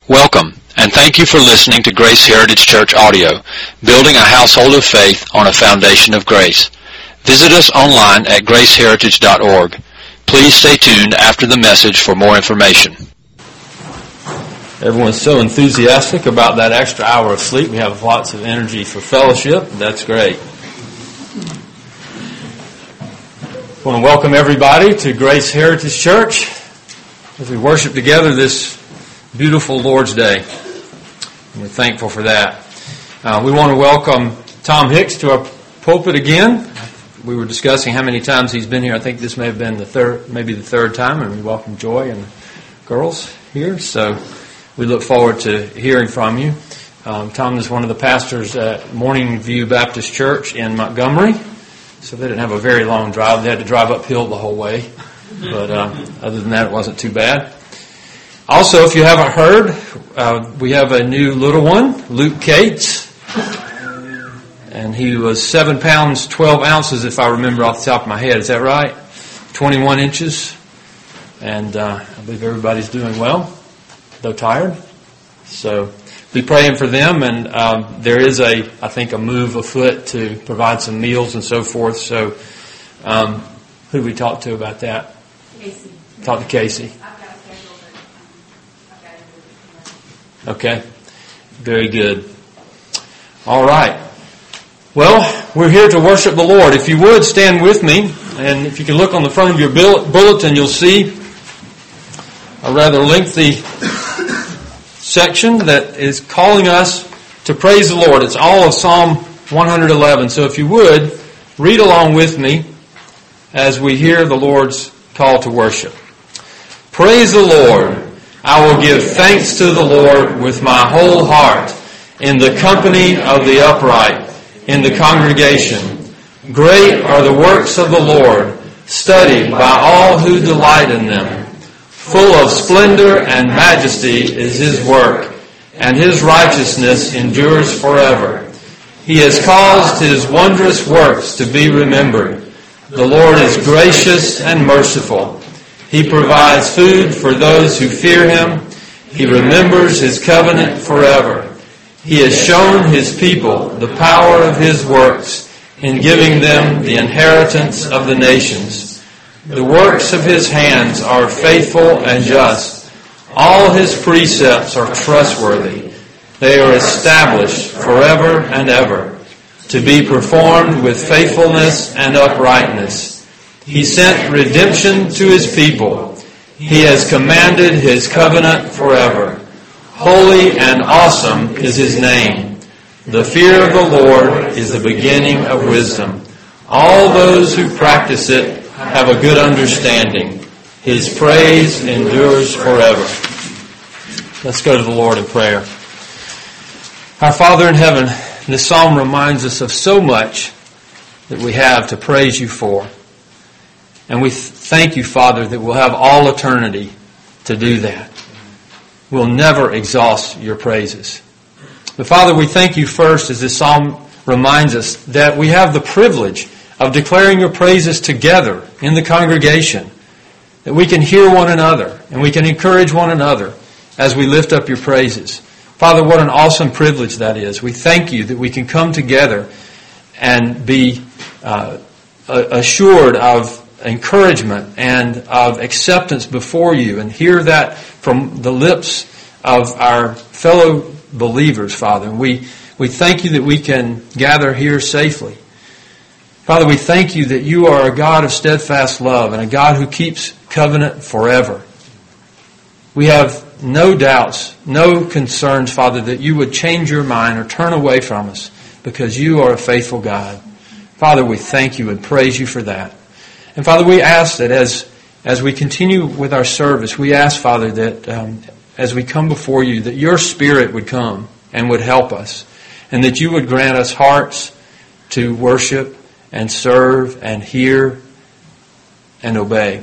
Welcome, and thank you for listening to Grace Heritage Church audio, building a household of faith on a foundation of grace. Visit us online at graceheritage.org. Please stay tuned after the message for more information. Everyone's so enthusiastic about that extra hour of sleep. We have lots of energy for fellowship. That's great. I want to welcome everybody to Grace Heritage Church as we worship together this beautiful Lord's Day. And we're thankful for that. We want to welcome Tom Hicks to our pulpit again. We were discussing how many times he's been here. I think this may have been the third time, and we welcome Joy and the girls here. So we look forward to hearing from you. Tom is one of the pastors at Morning View Baptist Church in Montgomery. So they didn't have a very long drive. They had to drive uphill the whole way. But other than that, it wasn't too bad. Also, if you haven't heard, we have a new little one, Luke Cates. And he was 7 pounds, 12 ounces, if I remember off the top of my head. Is that right? 21 inches. And I believe everybody's doing well, though tired. So be praying for them. And there is, I think, a move afoot to provide some meals and so forth. So who did we talk to about that? Casey. Talk to Casey. Okay. Very good. All right. Well, we're here to worship the Lord. If you would, stand with me. And if you can look on the front of your bulletin, you'll see a rather lengthy section that is calling us to praise the Lord. It's all of Psalm 111. So if you would, read along with me as we hear the Lord's call to worship. Praise the Lord. I will give thanks to the Lord with my whole heart, in the company of the upright, in the congregation. Great are the works of the Lord, studied by all who delight in them. Full of splendor and majesty is His work, and His righteousness endures forever. He has caused His wondrous works to be remembered. The Lord is gracious and merciful. He provides food for those who fear Him. He remembers His covenant forever. He has shown His people the power of His works in giving them the inheritance of the nations. The works of His hands are faithful and just. All His precepts are trustworthy. They are established forever and ever, to be performed with faithfulness and uprightness. He sent redemption to His people. He has commanded His covenant forever. Holy and awesome is His name. The fear of the Lord is the beginning of wisdom. All those who practice it have a good understanding. His praise endures forever. Let's go to the Lord in prayer. Our Father in heaven, this psalm reminds us of so much that we have to praise You for. And we thank You, Father, that we'll have all eternity to do that. We'll never exhaust Your praises. But Father, we thank You first, as this psalm reminds us, that we have the privilege of declaring Your praises together in the congregation. That we can hear one another and we can encourage one another as we lift up Your praises. Father, what an awesome privilege that is. We thank You that we can come together and be assured of encouragement and of acceptance before You, and hear that from the lips of our fellow believers, Father. And we thank You that we can gather here safely. Father, we thank You that You are a God of steadfast love and a God who keeps covenant forever. We have no doubts, no concerns, Father, that You would change Your mind or turn away from us, because You are a faithful God. Father, we thank You and praise You for that. And Father, we ask that as we continue with our service, we ask, Father, that as we come before You, that Your Spirit would come and would help us, and that You would grant us hearts to worship and serve and hear and obey.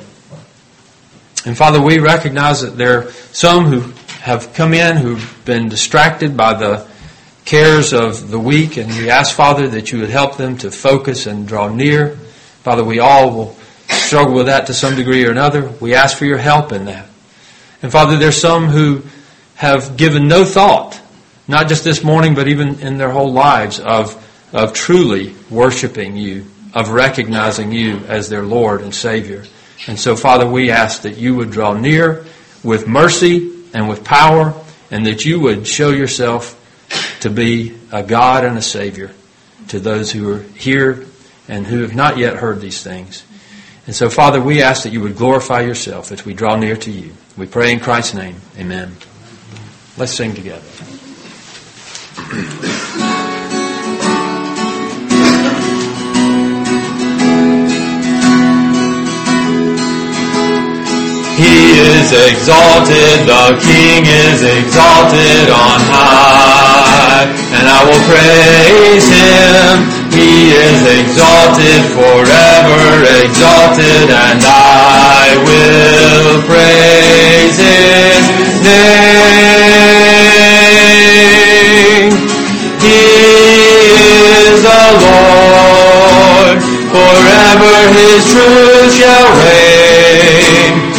And Father, we recognize that there are some who have come in who've been distracted by the cares of the week, and we ask, Father, that You would help them to focus and draw near. Father, we all will struggle with that to some degree or another. We ask for Your help in that. And Father, there's some who have given no thought, not just this morning, but even in their whole lives, of truly worshiping you, of recognizing you as their Lord and Savior. And so, Father, we ask that you would draw near with mercy and with power, and that you would show yourself to be a God and a Savior to those who are here and who have not yet heard these things. And so, Father, we ask that you would glorify yourself as we draw near to you. We pray in Christ's name. Amen. Let's sing together. He is exalted, the King is exalted on high, and I will praise Him. He is exalted, forever exalted, and I will praise His name. He is the Lord, forever His truth shall reign.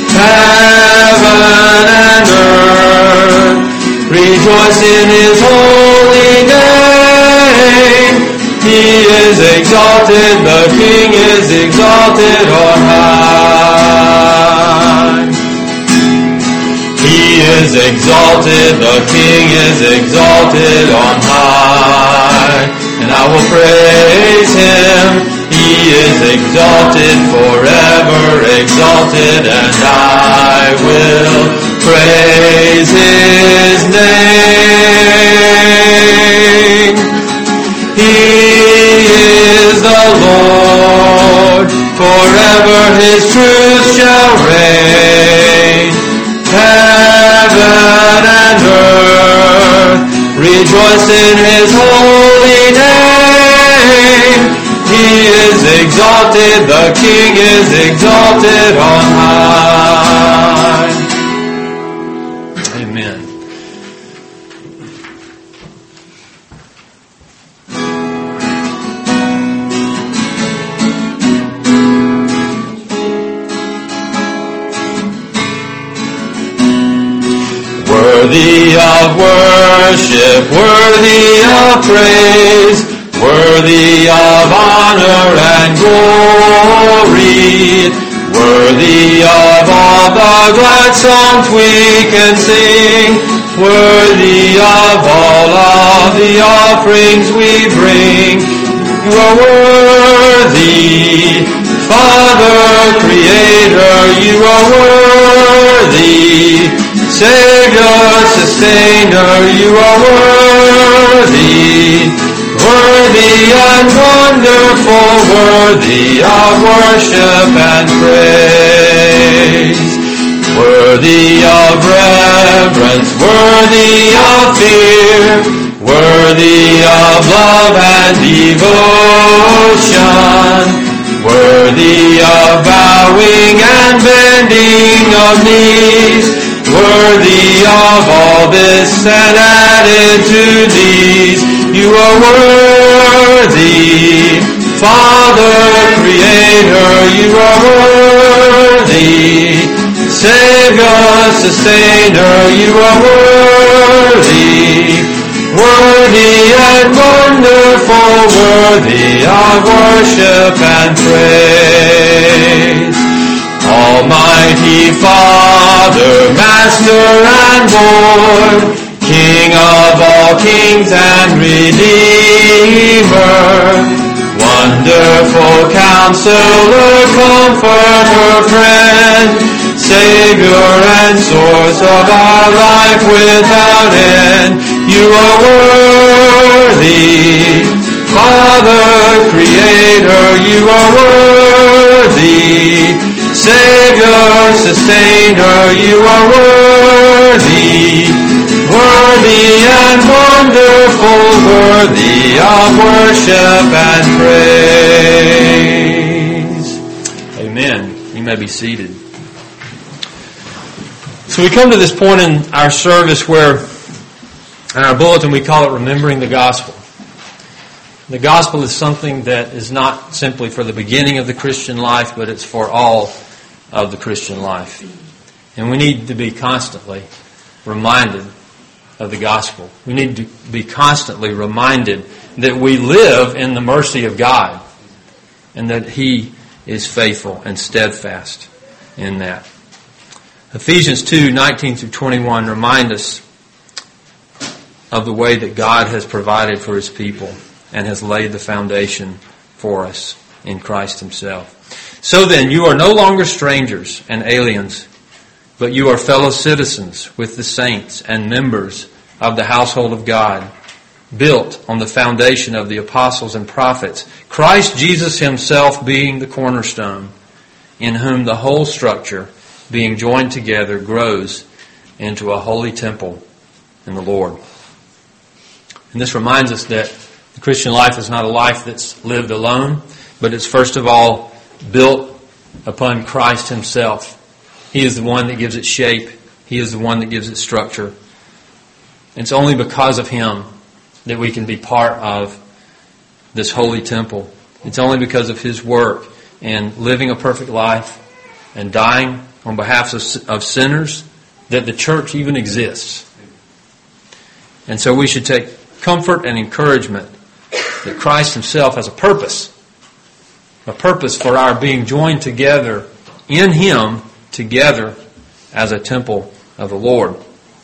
Heaven and earth rejoice in His holy name. He is exalted, the King is exalted on high. He is exalted, the King is exalted on high, and I will praise Him. He is exalted, forever exalted, and I will praise His name. He is the Lord, forever His truth shall reign. Heaven and earth rejoice in His holy name. He is exalted, the King is exalted on high. Amen. Worthy of worship, worthy of praise, worthy of honor and glory, worthy of all the glad songs we can sing, worthy of all of the offerings we bring. You are worthy, Father, Creator, you are worthy, Savior, Sustainer, you are worthy, worthy and wonderful, worthy of worship and praise, worthy of reverence, worthy of fear, worthy of love and devotion, worthy of bowing and bending of knees, worthy of all this and added to these. You are worthy, Father, Creator, you are worthy, Savior, Sustainer, you are worthy, worthy and wonderful, worthy of worship and praise. Almighty Father, Master and Lord, King of all kings and Redeemer, wonderful Counselor, Comforter, Friend, Savior and source of our life without end. You are worthy, Father, Creator, you are worthy, Savior, Sustainer, you are worthy, worthy and wonderful, worthy of worship and praise. Amen. You may be seated. So we come to this point in our service where, in our bulletin, we call it Remembering the Gospel. The gospel is something that is not simply for the beginning of the Christian life, but it's for all of the Christian life. And we need to be constantly reminded of the gospel. We need to be constantly reminded that we live in the mercy of God and that He is faithful and steadfast in that. Ephesians 2:19-21 remind us of the way that God has provided for His people and has laid the foundation for us in Christ Himself. So then, you are no longer strangers and aliens, but you are fellow citizens with the saints and members of the household of God, built on the foundation of the apostles and prophets, Christ Jesus Himself being the cornerstone, in whom the whole structure, being joined together, grows into a holy temple in the Lord. And this reminds us that the Christian life is not a life that's lived alone, but it's first of all built upon Christ Himself. He is the one that gives it shape. He is the one that gives it structure. And it's only because of Him that we can be part of this holy temple. It's only because of His work in living a perfect life and dying on behalf of sinners that the church even exists. And so we should take comfort and encouragement that Christ Himself has a purpose for our being joined together in Him, together as a temple of the Lord.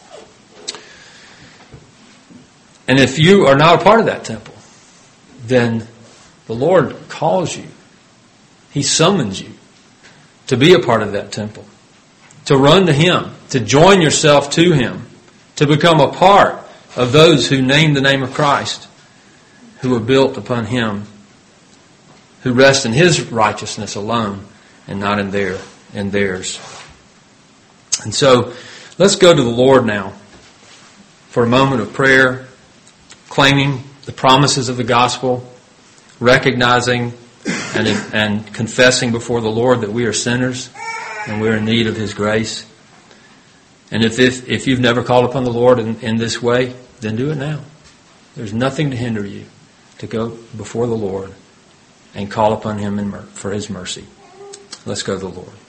And if you are not a part of that temple, then the Lord calls you. He summons you to be a part of that temple, to run to Him, to join yourself to Him, to become a part of those who name the name of Christ, who are built upon Him, who rest in His righteousness alone and not in theirs. And so, let's go to the Lord now for a moment of prayer, claiming the promises of the gospel, recognizing and confessing before the Lord that we are sinners and we're in need of His grace. And if you've never called upon the Lord in this way, then do it now. There's nothing to hinder you to go before the Lord and call upon Him for His mercy. Let's go to the Lord.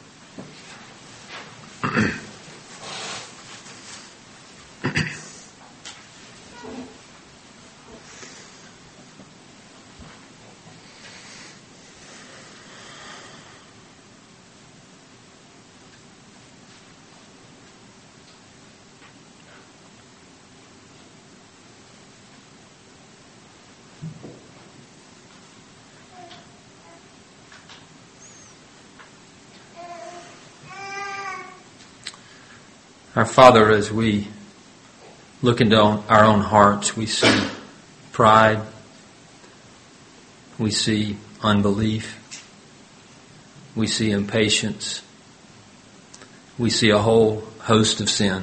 Our Father, as we look into our own hearts, we see pride, we see unbelief, we see impatience, we see a whole host of sin.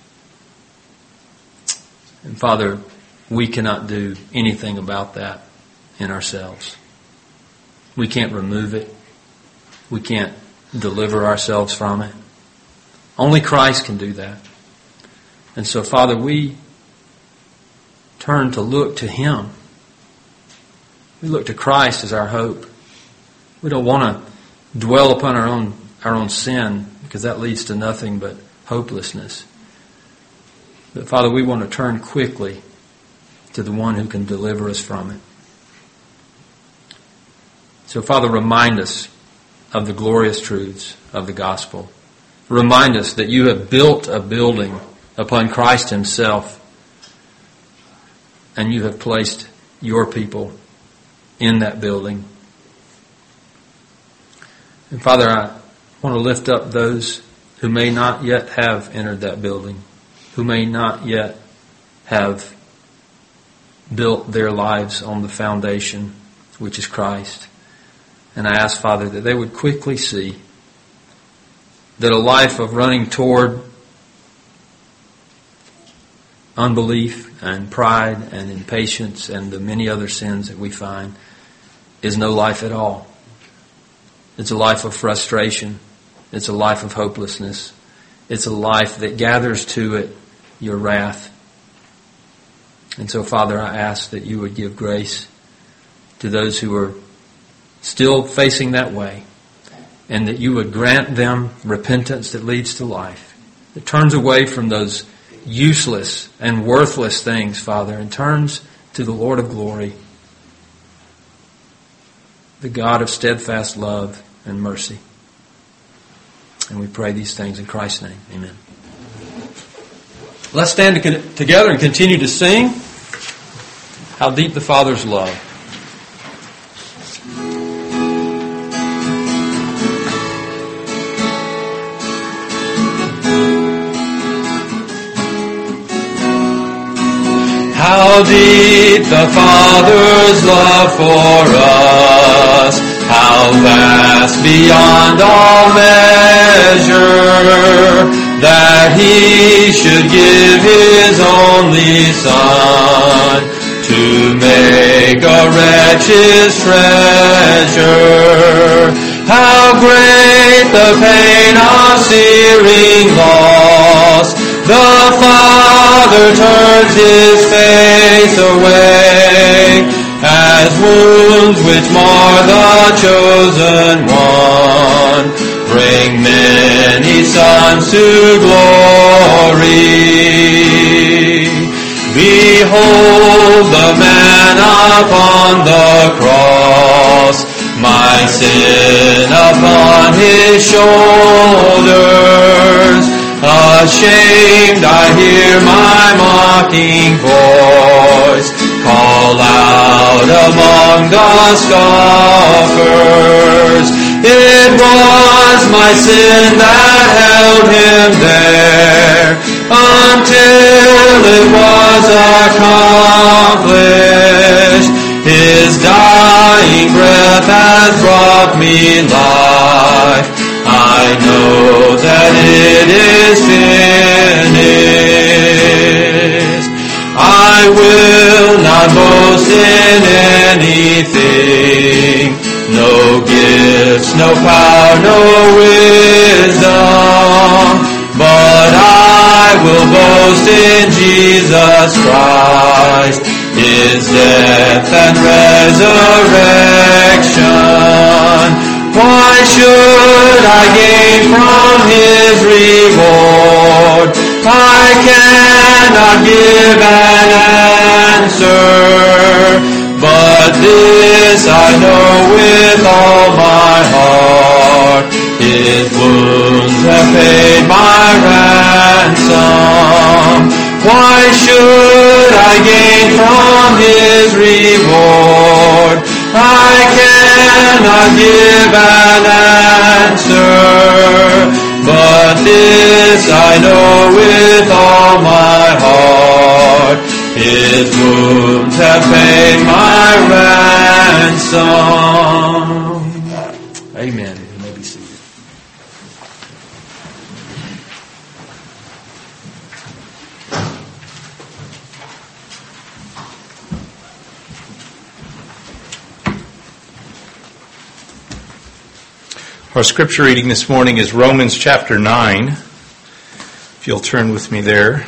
And Father, we cannot do anything about that in ourselves. We can't remove it. We can't deliver ourselves from it. Only Christ can do that. And so, Father, we turn to look to Him. We look to Christ as our hope. We don't want to dwell upon our own sin, because that leads to nothing but hopelessness. But Father, we want to turn quickly to the one who can deliver us from it. So, Father, remind us of the glorious truths of the gospel. Remind us that You have built a building upon Christ Himself, and You have placed Your people in that building. And Father, I want to lift up those who may not yet have entered that building, who may not yet have built their lives on the foundation, which is Christ. And I ask, Father, that they would quickly see that a life of running toward unbelief and pride and impatience and the many other sins that we find is no life at all. It's a life of frustration. It's a life of hopelessness. It's a life that gathers to it Your wrath. And so, Father, I ask that You would give grace to those who are still facing that way, and that You would grant them repentance that leads to life, that turns away from those useless and worthless things, Father, and turns to the Lord of glory, the God of steadfast love and mercy. And we pray these things in Christ's name. Amen. Let's stand together and continue to sing How Deep the Father's Love. How deep the Father's love for us, how vast beyond all measure, that He should give His only Son to make a wretch His treasure. How great the pain of searing loss, the Father turns His face away, as wounds which mar the chosen one bring many sons to glory. Behold the man upon the cross, my sin upon His shoulders. Ashamed I hear my mocking voice call out among the scoffers. It was my sin that held Him there until it was accomplished. His dying breath has brought me life. I know that it is finished. I will not boast in anything, no gifts, no power, no wisdom, but I will boast in Jesus Christ, His death and resurrection. Why should I gain from His reward? I cannot give an answer, but this I know with all my heart, His wounds have paid my ransom. Why should I gain from His reward? I cannot give an answer, but this I know with all my heart, His wounds have paid my ransom. Amen. You may be seated. Our scripture reading this morning is Romans chapter 9. If you'll turn with me there.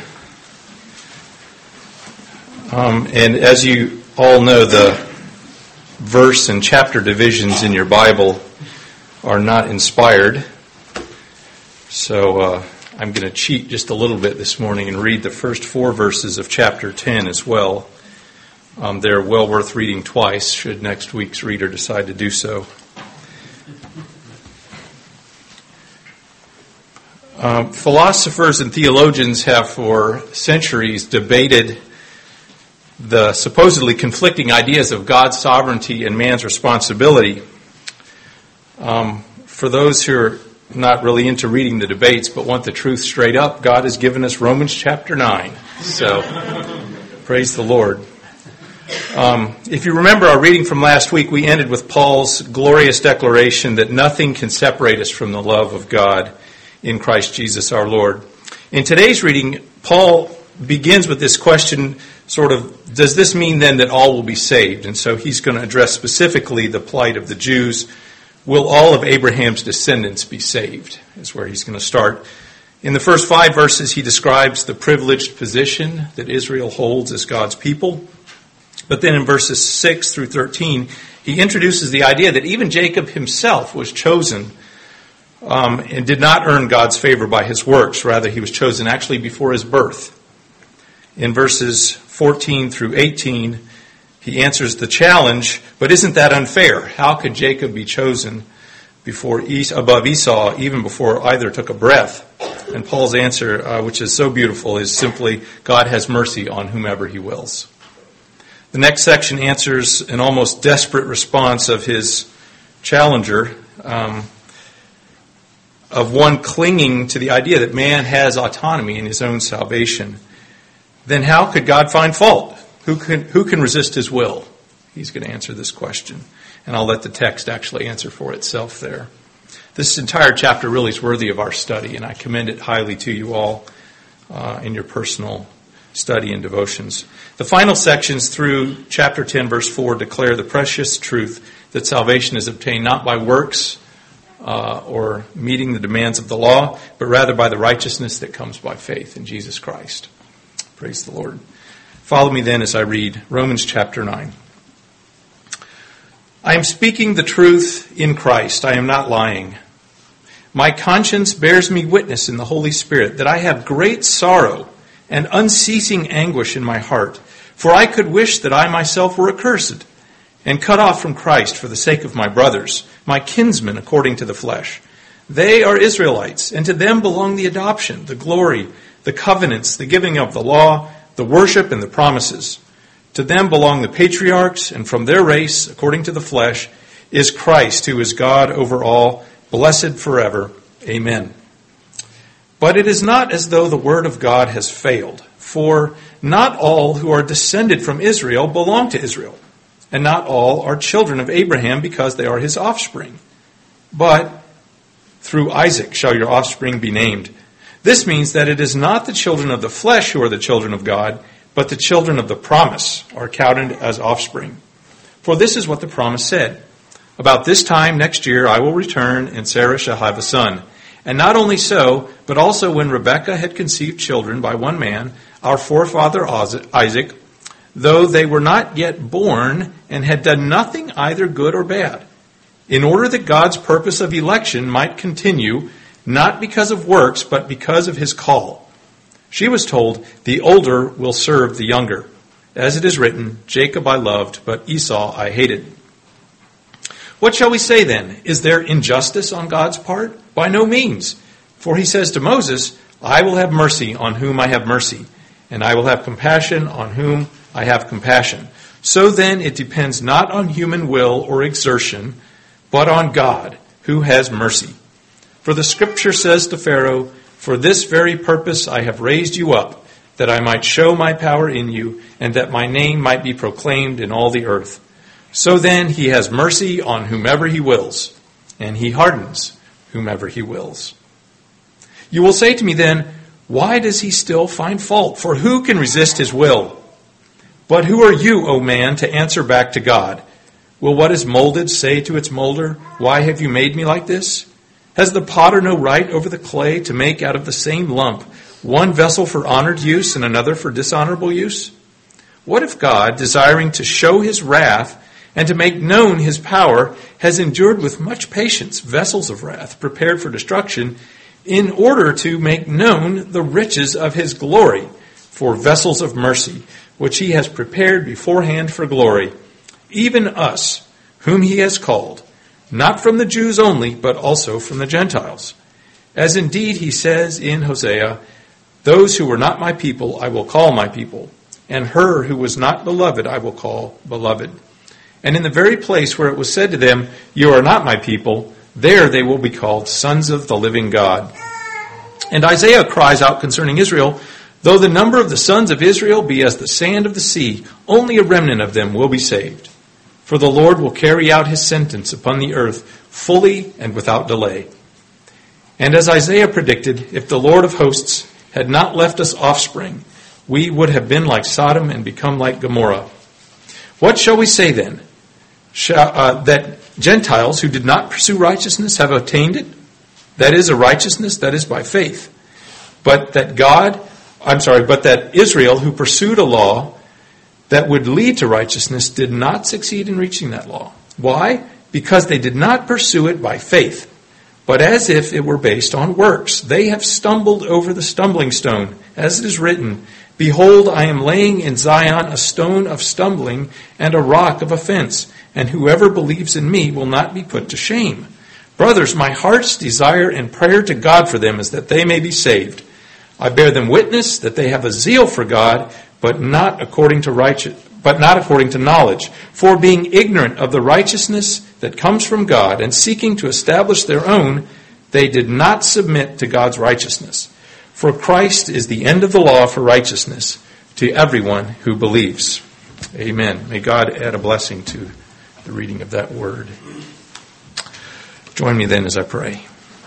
And as you all know, the verse and chapter divisions in your Bible are not inspired. So I'm going to cheat just a little bit this morning and read the first 4 verses of chapter 10 as well. They're well worth reading twice, should next week's reader decide to do so. Philosophers and theologians have for centuries debated the supposedly conflicting ideas of God's sovereignty and man's responsibility. For those who are not really into reading the debates but want the truth straight up, God has given us Romans chapter 9. So, praise the Lord. If you remember our reading from last week, we ended with Paul's glorious declaration that nothing can separate us from the love of God in Christ Jesus our Lord. In today's reading, Paul begins with this question, does this mean then that all will be saved? And so he's going to address specifically the plight of the Jews. Will all of Abraham's descendants be saved? Is where he's going to start. In the first 5 verses, he describes the privileged position that Israel holds as God's people. But then in verses 6 through 13, he introduces the idea that even Jacob himself was chosen and did not earn God's favor by his works. Rather, he was chosen actually before his birth. In verses 14 through 18, he answers the challenge, but isn't that unfair? How could Jacob be chosen above Esau even before either took a breath? And Paul's answer, which is so beautiful, is simply, God has mercy on whomever he wills. The next section answers an almost desperate response of his challenger, of one clinging to the idea that man has autonomy in his own salvation. Then how could God find fault? Who can resist his will? He's going to answer this question. And I'll let the text actually answer for itself there. This entire chapter really is worthy of our study, and I commend it highly to you all in your personal study and devotions. The final sections through chapter 10, verse 4, declare the precious truth that salvation is obtained not by works or meeting the demands of the law, but rather by the righteousness that comes by faith in Jesus Christ. Praise the Lord. Follow me then as I read Romans chapter 9. I am speaking the truth in Christ. I am not lying. My conscience bears me witness in the Holy Spirit that I have great sorrow and unceasing anguish in my heart. For I could wish that I myself were accursed and cut off from Christ for the sake of my brothers, my kinsmen according to the flesh. They are Israelites, and to them belong the adoption, the glory, the covenants, the giving of the law, the worship, and the promises. To them belong the patriarchs, and from their race, according to the flesh, is Christ, who is God over all, blessed forever. Amen. But it is not as though the word of God has failed, for not all who are descended from Israel belong to Israel, and not all are children of Abraham because they are his offspring. But through Isaac shall your offspring be named. This means that it is not the children of the flesh who are the children of God, but the children of the promise are counted as offspring. For this is what the promise said. About this time next year I will return, and Sarah shall have a son. And not only so, but also when Rebekah had conceived children by one man, our forefather Isaac, though they were not yet born and had done nothing either good or bad, in order that God's purpose of election might continue, not because of works, but because of his call. She was told, the older will serve the younger. As it is written, Jacob I loved, but Esau I hated. What shall we say then? Is there injustice on God's part? By no means. For he says to Moses, I will have mercy on whom I have mercy, and I will have compassion on whom I have compassion. So then it depends not on human will or exertion, but on God, who has mercy. For the scripture says to Pharaoh, for this very purpose I have raised you up, that I might show my power in you, and that my name might be proclaimed in all the earth. So then he has mercy on whomever he wills, and he hardens whomever he wills. You will say to me then, why does he still find fault? For who can resist his will? But who are you, O man, to answer back to God? Will what is molded say to its molder, why have you made me like this? Has the potter no right over the clay to make out of the same lump one vessel for honored use and another for dishonorable use? What if God, desiring to show his wrath and to make known his power, has endured with much patience vessels of wrath prepared for destruction, in order to make known the riches of his glory for vessels of mercy, which he has prepared beforehand for glory, even us, whom he has called, not from the Jews only, but also from the Gentiles. As indeed he says in Hosea, those who were not my people I will call my people, and her who was not beloved I will call beloved. And in the very place where it was said to them, you are not my people, there they will be called sons of the living God. And Isaiah cries out concerning Israel, though the number of the sons of Israel be as the sand of the sea, only a remnant of them will be saved. For the Lord will carry out his sentence upon the earth fully and without delay. And as Isaiah predicted, if the Lord of hosts had not left us offspring, we would have been like Sodom and become like Gomorrah. What shall we say then? That Gentiles who did not pursue righteousness have obtained it? That is a righteousness that is by faith. But that Israel who pursued a law that would lead to righteousness did not succeed in reaching that law. Why? Because they did not pursue it by faith, but as if it were based on works. They have stumbled over the stumbling stone, as it is written, Behold, I am laying in Zion a stone of stumbling and a rock of offense, and whoever believes in me will not be put to shame. Brothers, my heart's desire and prayer to God for them is that they may be saved. I bear them witness that they have a zeal for God, but not according to knowledge. For being ignorant of the righteousness that comes from God and seeking to establish their own, they did not submit to God's righteousness. For Christ is the end of the law for righteousness to everyone who believes. Amen. May God add a blessing to the reading of that word. Join me then as I pray.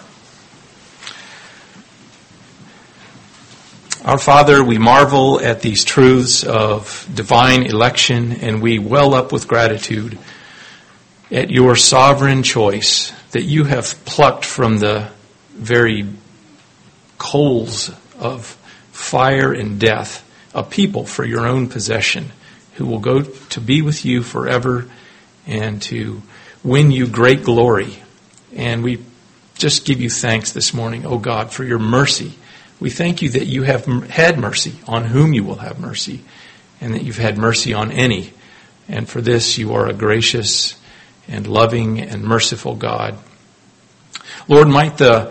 Our Father, we marvel at these truths of divine election, and we well up with gratitude at your sovereign choice that you have plucked from the very coals of fire and death a people for your own possession who will go to be with you forever and to win you great glory. And we just give you thanks this morning, O God, for your mercy. We thank you that you have had mercy on whom you will have mercy, and that you've had mercy on any. And for this you are a gracious and loving and merciful God. Lord, might the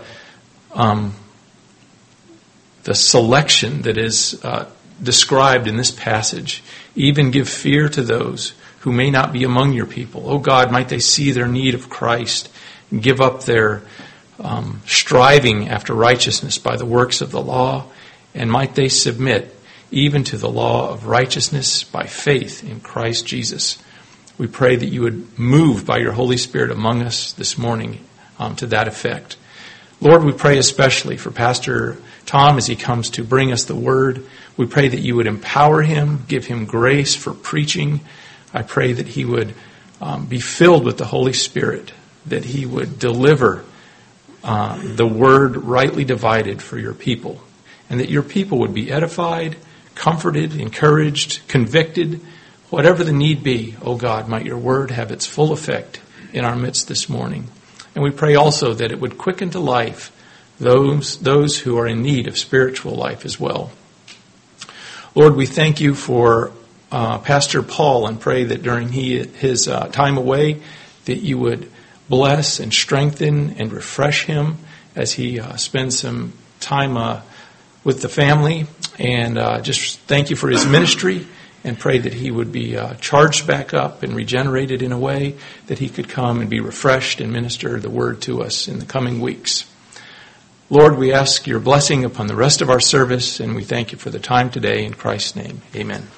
selection that is described in this passage even give fear to those who may not be among your people. Oh God, might they see their need of Christ and give up their striving after righteousness by the works of the law, and might they submit even to the law of righteousness by faith in Christ Jesus. We pray that you would move by your Holy Spirit among us this morning to that effect. Lord, we pray especially for Pastor Tom as he comes to bring us the word. We pray that you would empower him, give him grace for preaching. I pray that he would be filled with the Holy Spirit, that he would deliver the word rightly divided for your people, and that your people would be edified, comforted, encouraged, convicted, whatever the need be. Oh God, might your word have its full effect in our midst this morning. And we pray also that it would quicken to life those who are in need of spiritual life as well. Lord, we thank you for Pastor Paul, and pray that during his time away that you would bless and strengthen and refresh him as he spends some time with the family. And just thank you for his ministry, and pray that he would be charged back up and regenerated in a way that he could come and be refreshed and minister the word to us in the coming weeks. Lord, we ask your blessing upon the rest of our service, and we thank you for the time today. In Christ's name, amen.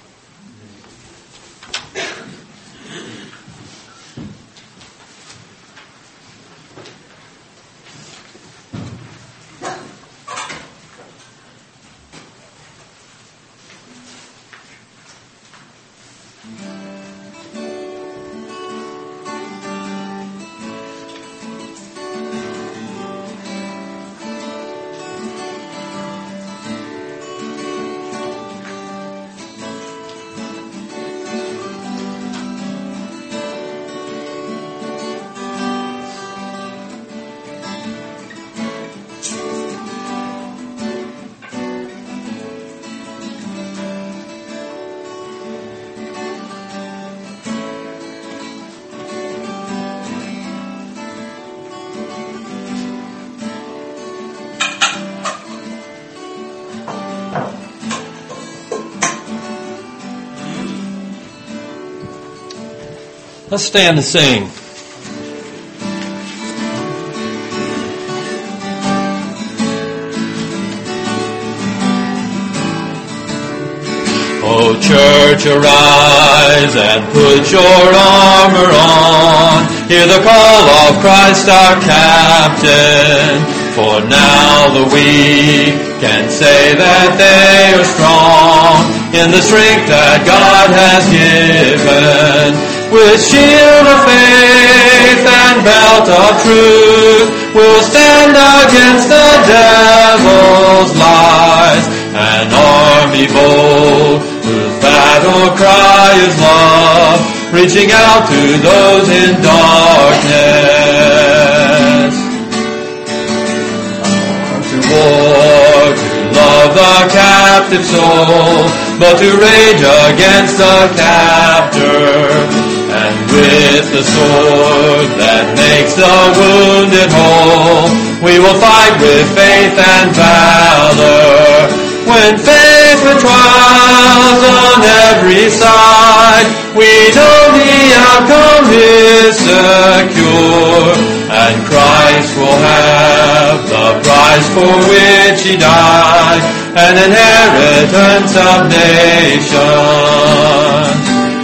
Let's stand and sing. O church, arise and put your armor on. Hear the call of Christ our captain. For now the weak can say that they are strong in the strength that God has given. With shield of faith and belt of truth, we'll stand against the devil's lies. An army bold, whose battle cry is love, reaching out to those in darkness. To war, to love of the captive soul, but to rage against the captor. And with the sword that makes the wounded whole, we will fight with faith and valor. When faced with trials on every side, we know the outcome is secure, and Christ will have the prize for which He died, an inheritance of nations.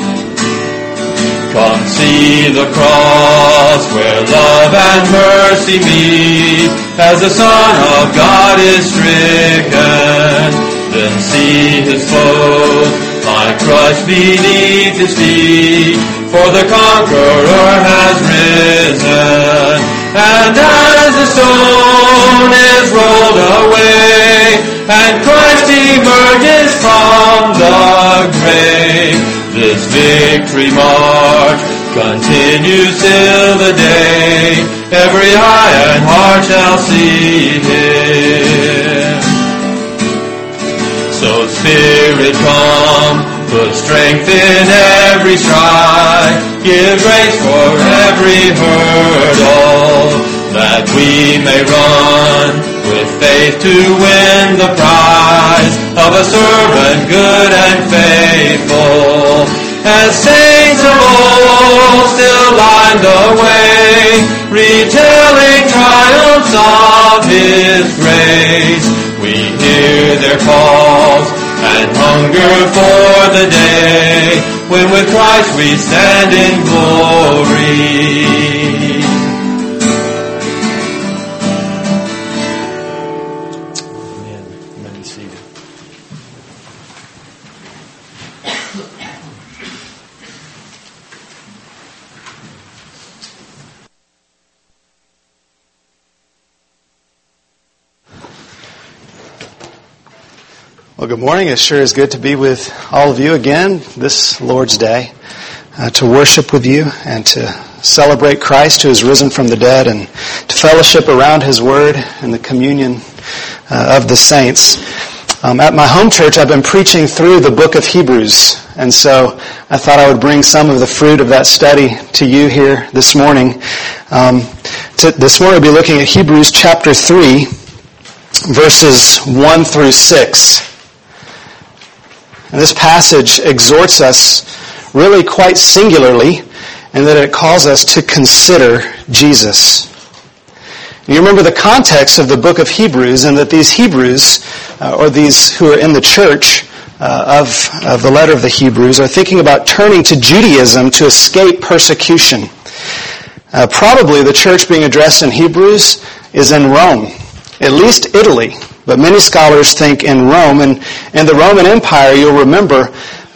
Come see the cross where love and mercy meet, as the Son of God is stricken. Then see His foes lie crushed beneath His feet, for the conqueror has risen. And as the stone is rolled away, and Christ emerges from the grave, this victory march continues till the day every eye and heart shall see Him. So Spirit, come, put strength in every stride, give grace for every hurdle, that we may run with faith to win the prize of a servant good and faithful. As saints of old still line the way, retelling triumphs of His grace, we hear their calls and hunger for the day when with Christ we stand in glory. Well, good morning. It sure is good to be with all of you again this Lord's Day, to worship with you and to celebrate Christ who has risen from the dead, and to fellowship around His Word and the communion of the saints. At my home church, I've been preaching through the book of Hebrews, and so I thought I would bring some of the fruit of that study to you here this morning. This morning we'll be looking at Hebrews chapter 3, verses 1 through 6. And this passage exhorts us really quite singularly in that it calls us to consider Jesus. You remember the context of the book of Hebrews, and that these Hebrews, or these who are in the church of the letter of the Hebrews, are thinking about turning to Judaism to escape persecution. Probably the church being addressed in Hebrews is in Rome, at least Italy. But many scholars think in Rome, and in the Roman Empire, you'll remember,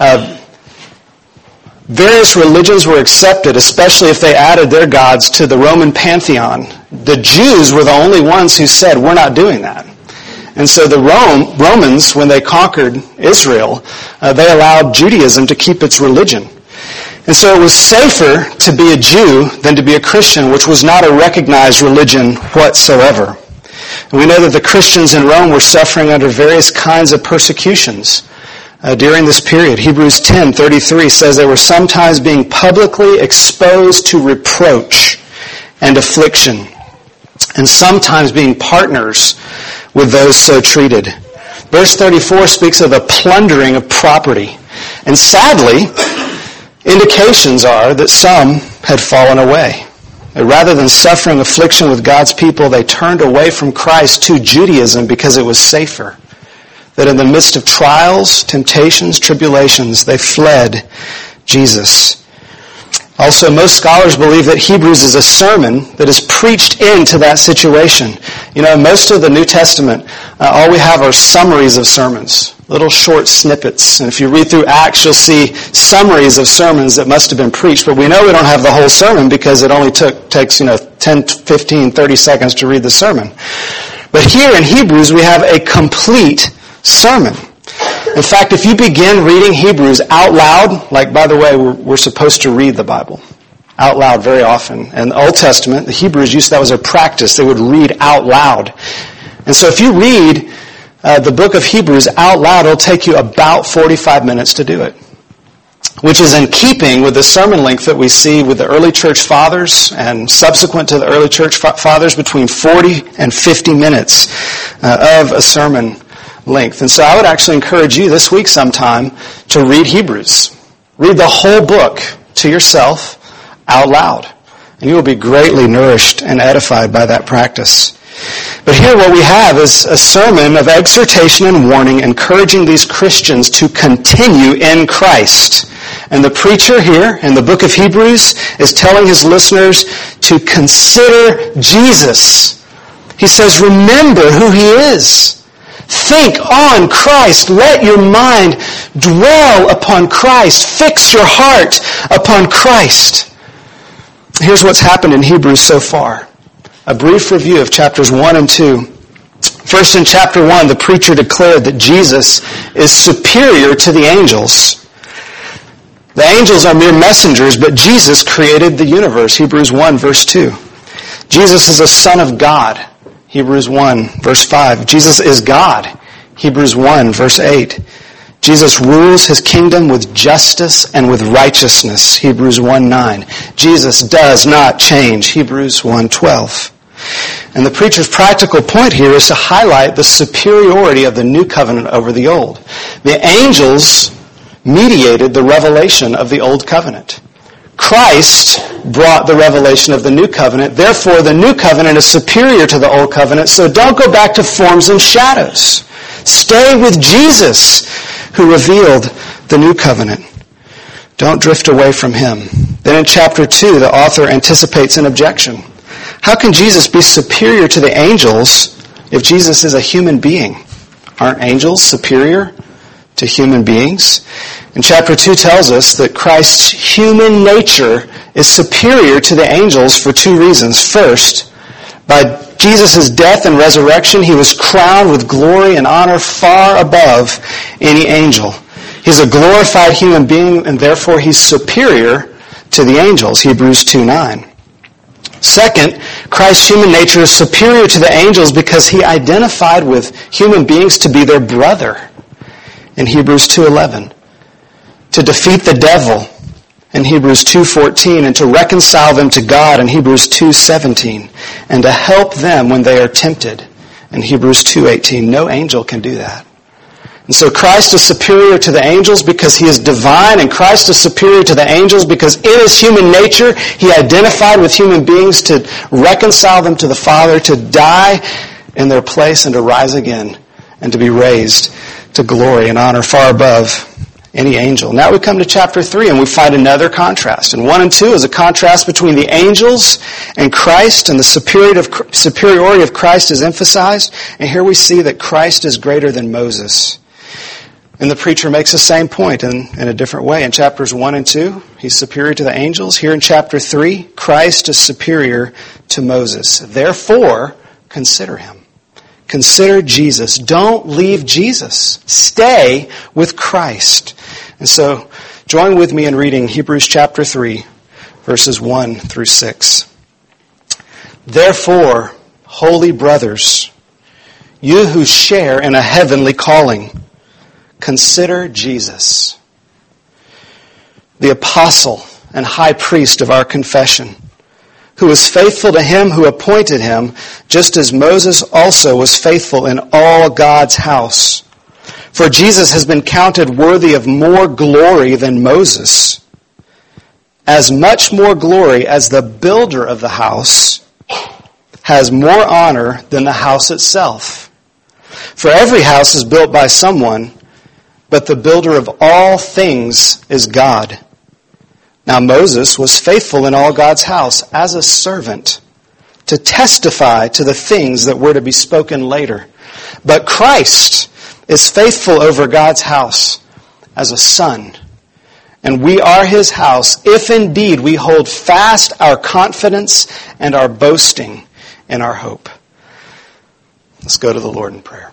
various religions were accepted, especially if they added their gods to the Roman pantheon. The Jews were the only ones who said, we're not doing that. And so the Romans, when they conquered Israel, they allowed Judaism to keep its religion. And so it was safer to be a Jew than to be a Christian, which was not a recognized religion whatsoever. And we know that the Christians in Rome were suffering under various kinds of persecutions during this period. Hebrews 10:33 says they were sometimes being publicly exposed to reproach and affliction, and sometimes being partners with those so treated. Verse 34 speaks of the plundering of property. And sadly, indications are that some had fallen away. Rather than suffering affliction with God's people, they turned away from Christ to Judaism because it was safer. That in the midst of trials, temptations, tribulations, they fled Jesus. Also, most scholars believe that Hebrews is a sermon that is preached into that situation. You know, in most of the New Testament, all we have are summaries of sermons, little short snippets. And if you read through Acts, you'll see summaries of sermons that must have been preached. But we know we don't have the whole sermon because it only takes 10, 15, 30 seconds to read the sermon. But here in Hebrews, we have a complete sermon. In fact, if you begin reading Hebrews out loud, like, by the way, we're supposed to read the Bible out loud very often. In the Old Testament, the Hebrews used that as a practice. They would read out loud. And so if you read the book of Hebrews out loud, it'll take you about 45 minutes to do it, which is in keeping with the sermon length that we see with the early church fathers and subsequent to the early church fathers, between 40 and 50 minutes of a sermon length. And so I would actually encourage you this week sometime to read Hebrews. Read the whole book to yourself out loud, and you will be greatly nourished and edified by that practice. But here what we have is a sermon of exhortation and warning, encouraging these Christians to continue in Christ. And the preacher here in the book of Hebrews is telling his listeners to consider Jesus. He says, remember who he is. Think on Christ. Let your mind dwell upon Christ. Fix your heart upon Christ. Here's what's happened in Hebrews so far. A brief review of chapters 1 and 2. First, in chapter 1, the preacher declared that Jesus is superior to the angels. The angels are mere messengers, but Jesus created the universe. Hebrews 1, verse 2. Jesus is a son of God. Hebrews 1, verse 5. Jesus is God. Hebrews 1, verse 8. Jesus rules his kingdom with justice and with righteousness. Hebrews 1, 9. Jesus does not change. Hebrews 1, 12. And the preacher's practical point here is to highlight the superiority of the new covenant over the old. The angels mediated the revelation of the old covenant. Christ brought the revelation of the new covenant. Therefore, the new covenant is superior to the old covenant. So don't go back to forms and shadows. Stay with Jesus, who revealed the new covenant. Don't drift away from him. Then in chapter 2, the author anticipates an objection. How can Jesus be superior to the angels if Jesus is a human being? Aren't angels superior to human beings? And chapter 2 tells us that Christ's human nature is superior to the angels for two reasons. First, by Jesus' death and resurrection, he was crowned with glory and honor far above any angel. He's a glorified human being, and therefore he's superior to the angels. Hebrews 2:9. Second, Christ's human nature is superior to the angels because he identified with human beings to be their brother in Hebrews 2:11. To defeat the devil in Hebrews 2:14, and to reconcile them to God in Hebrews 2:17, and to help them when they are tempted in Hebrews 2:18. No angel can do that. And so Christ is superior to the angels because he is divine, and Christ is superior to the angels because in his human nature he identified with human beings to reconcile them to the Father, to die in their place and to rise again, and to be raised to glory and honor far above any angel. Now we come to chapter 3 and we find another contrast. And 1 and 2 is a contrast between the angels and Christ, and the superiority of Christ is emphasized. And here we see that Christ is greater than Moses. And the preacher makes the same point in a different way. In chapters 1 and 2, he's superior to the angels. Here in chapter 3, Christ is superior to Moses. Therefore, consider him. Consider Jesus. Don't leave Jesus. Stay with Christ. And so, join with me in reading Hebrews chapter 3, verses 1 through 6. Therefore, holy brothers, you who share in a heavenly calling, consider Jesus, the apostle and high priest of our confession, who was faithful to him who appointed him, just as Moses also was faithful in all God's house. For Jesus has been counted worthy of more glory than Moses, as much more glory as the builder of the house has more honor than the house itself. For every house is built by someone, but the builder of all things is God. Now Moses was faithful in all God's house as a servant to testify to the things that were to be spoken later. But Christ is faithful over God's house as a son. And we are his house if indeed we hold fast our confidence and our boasting in our hope. Let's go to the Lord in prayer.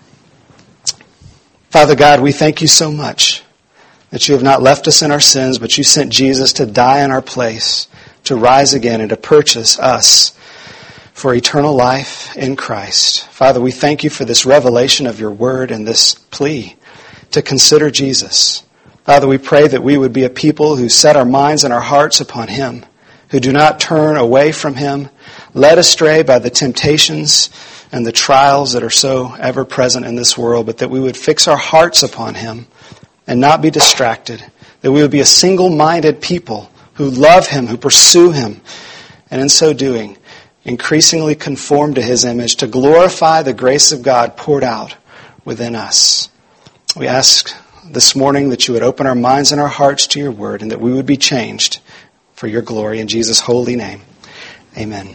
Father God, we thank you so much that you have not left us in our sins, but you sent Jesus to die in our place, to rise again and to purchase us for eternal life in Christ. Father, we thank you for this revelation of your word and this plea to consider Jesus. Father, we pray that we would be a people who set our minds and our hearts upon him, who do not turn away from him, led astray by the temptations and the trials that are so ever present in this world, but that we would fix our hearts upon him and not be distracted, that we would be a single-minded people who love him, who pursue him, and in so doing, increasingly conform to his image, to glorify the grace of God poured out within us. We ask this morning that you would open our minds and our hearts to your word, and that we would be changed for your glory. In Jesus' holy name, amen.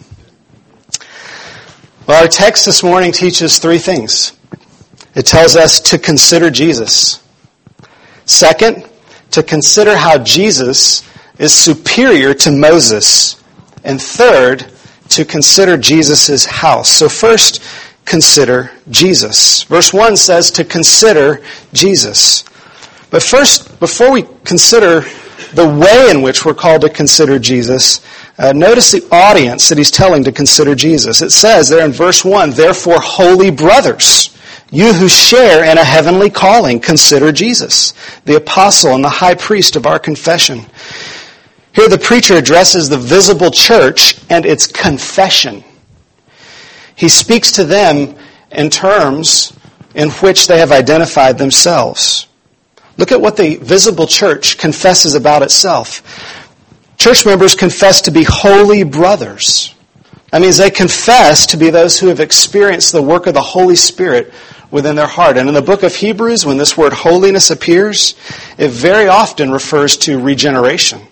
Well, our text this morning teaches three things. It tells us to consider Jesus. Second, to consider how Jesus is superior to Moses. And third, to consider Jesus' house. So first, consider Jesus. Verse 1 says to consider Jesus. But first, before we consider the way in which we're called to consider Jesus, notice the audience that he's telling to consider Jesus. It says there in verse 1, therefore, holy brothers, you who share in a heavenly calling, consider Jesus, the apostle and the high priest of our confession. Here the preacher addresses the visible church and its confession. He speaks to them in terms in which they have identified themselves. Look at what the visible church confesses about itself. Church members confess to be holy brothers. That means they confess to be those who have experienced the work of the Holy Spirit within their heart. And in the book of Hebrews, when this word holiness appears, it very often refers to regeneration,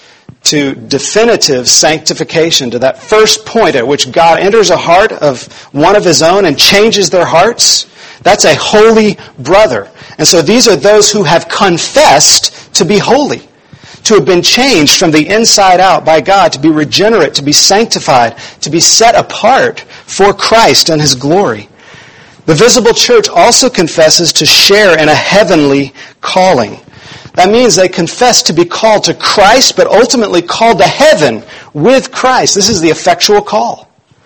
to definitive sanctification, to that first point at which God enters a heart of one of his own and changes their hearts. That's a holy brother. And so these are those who have confessed to be holy, to have been changed from the inside out by God, to be regenerate, to be sanctified, to be set apart for Christ and his glory. The visible church also confesses to share in a heavenly calling. That means they confess to be called to Christ, but ultimately called to heaven with Christ. This is the effectual call.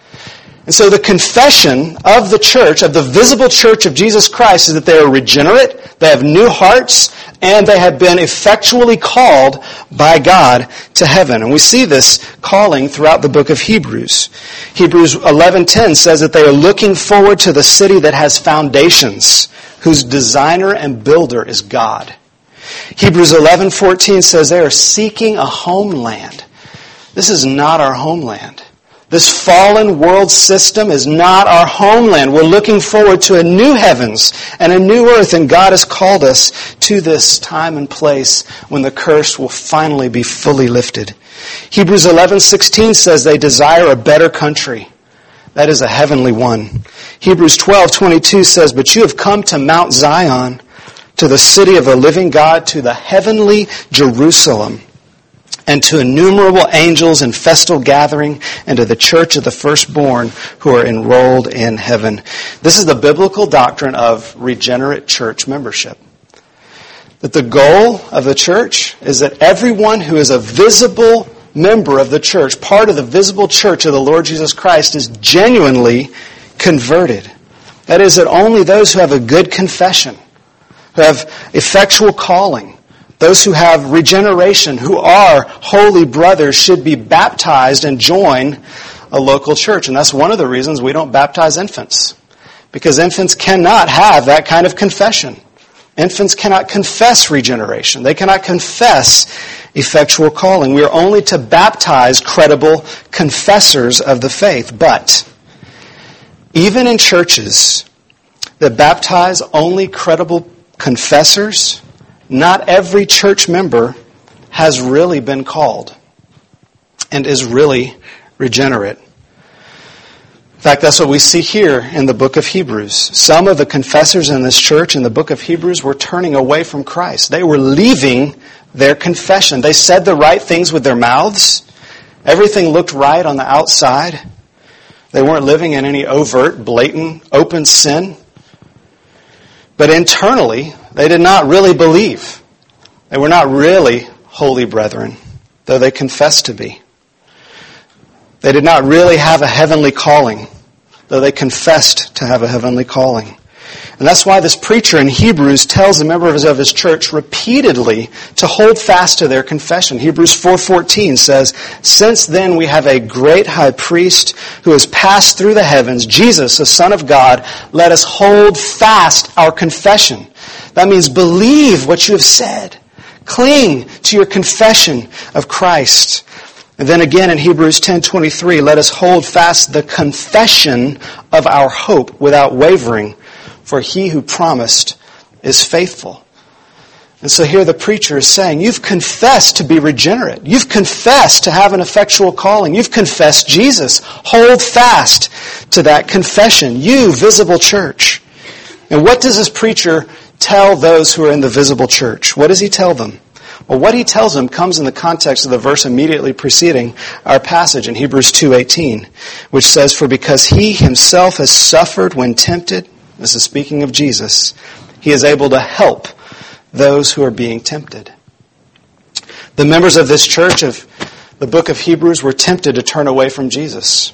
And so the confession of the church, of the visible church of Jesus Christ, is that they are regenerate, they have new hearts, and they have been effectually called by God to heaven. And we see this calling throughout the book of Hebrews. Hebrews 11:10 says that they are looking forward to the city that has foundations, whose designer and builder is God. Hebrews 11:14 says they are seeking a homeland. This is not our homeland. This fallen world system is not our homeland. We're looking forward to a new heavens and a new earth, and God has called us to this time and place when the curse will finally be fully lifted. Hebrews 11:16 says they desire a better country. That is a heavenly one. Hebrews 12:22 says, but you have come to Mount Zion, to the city of the living God, to the heavenly Jerusalem, and to innumerable angels in festal gathering, and to the church of the firstborn who are enrolled in heaven. This is the biblical doctrine of regenerate church membership. That the goal of the church is that everyone who is a visible member of the church, part of the visible church of the Lord Jesus Christ, is genuinely converted. That is, that only those who have a good confession, who have effectual calling, those who have regeneration, who are holy brothers, should be baptized and join a local church. And that's one of the reasons we don't baptize infants, because infants cannot have that kind of confession. Infants cannot confess regeneration. They cannot confess effectual calling. We are only to baptize credible confessors of the faith. But even in churches that baptize only credible confessors, not every church member has really been called and is really regenerate. In fact, that's what we see here in the book of Hebrews. Some of the confessors in this church in the book of Hebrews were turning away from Christ. They were leaving their confession. They said the right things with their mouths. Everything looked right on the outside. They weren't living in any overt, blatant, open sin. But internally, they did not really believe. They were not really holy brethren, though they confessed to be. They did not really have a heavenly calling, though they confessed to have a heavenly calling. And that's why this preacher in Hebrews tells the members of his church repeatedly to hold fast to their confession. Hebrews 4:14 says, "Since then we have a great high priest who has passed through the heavens, Jesus, the Son of God, let us hold fast our confession." That means believe what you have said. Cling to your confession of Christ. And then again in Hebrews 10:23, let us hold fast the confession of our hope without wavering, for he who promised is faithful. And so here the preacher is saying, you've confessed to be regenerate. You've confessed to have an effectual calling. You've confessed Jesus. Hold fast to that confession, you visible church. And what does this preacher tell those who are in the visible church? What does he tell them? Well, what he tells them comes in the context of the verse immediately preceding our passage in Hebrews 2:18, which says, "For because he himself has suffered when tempted," this is speaking of Jesus, "he is able to help those who are being tempted." The members of this church of the book of Hebrews were tempted to turn away from Jesus.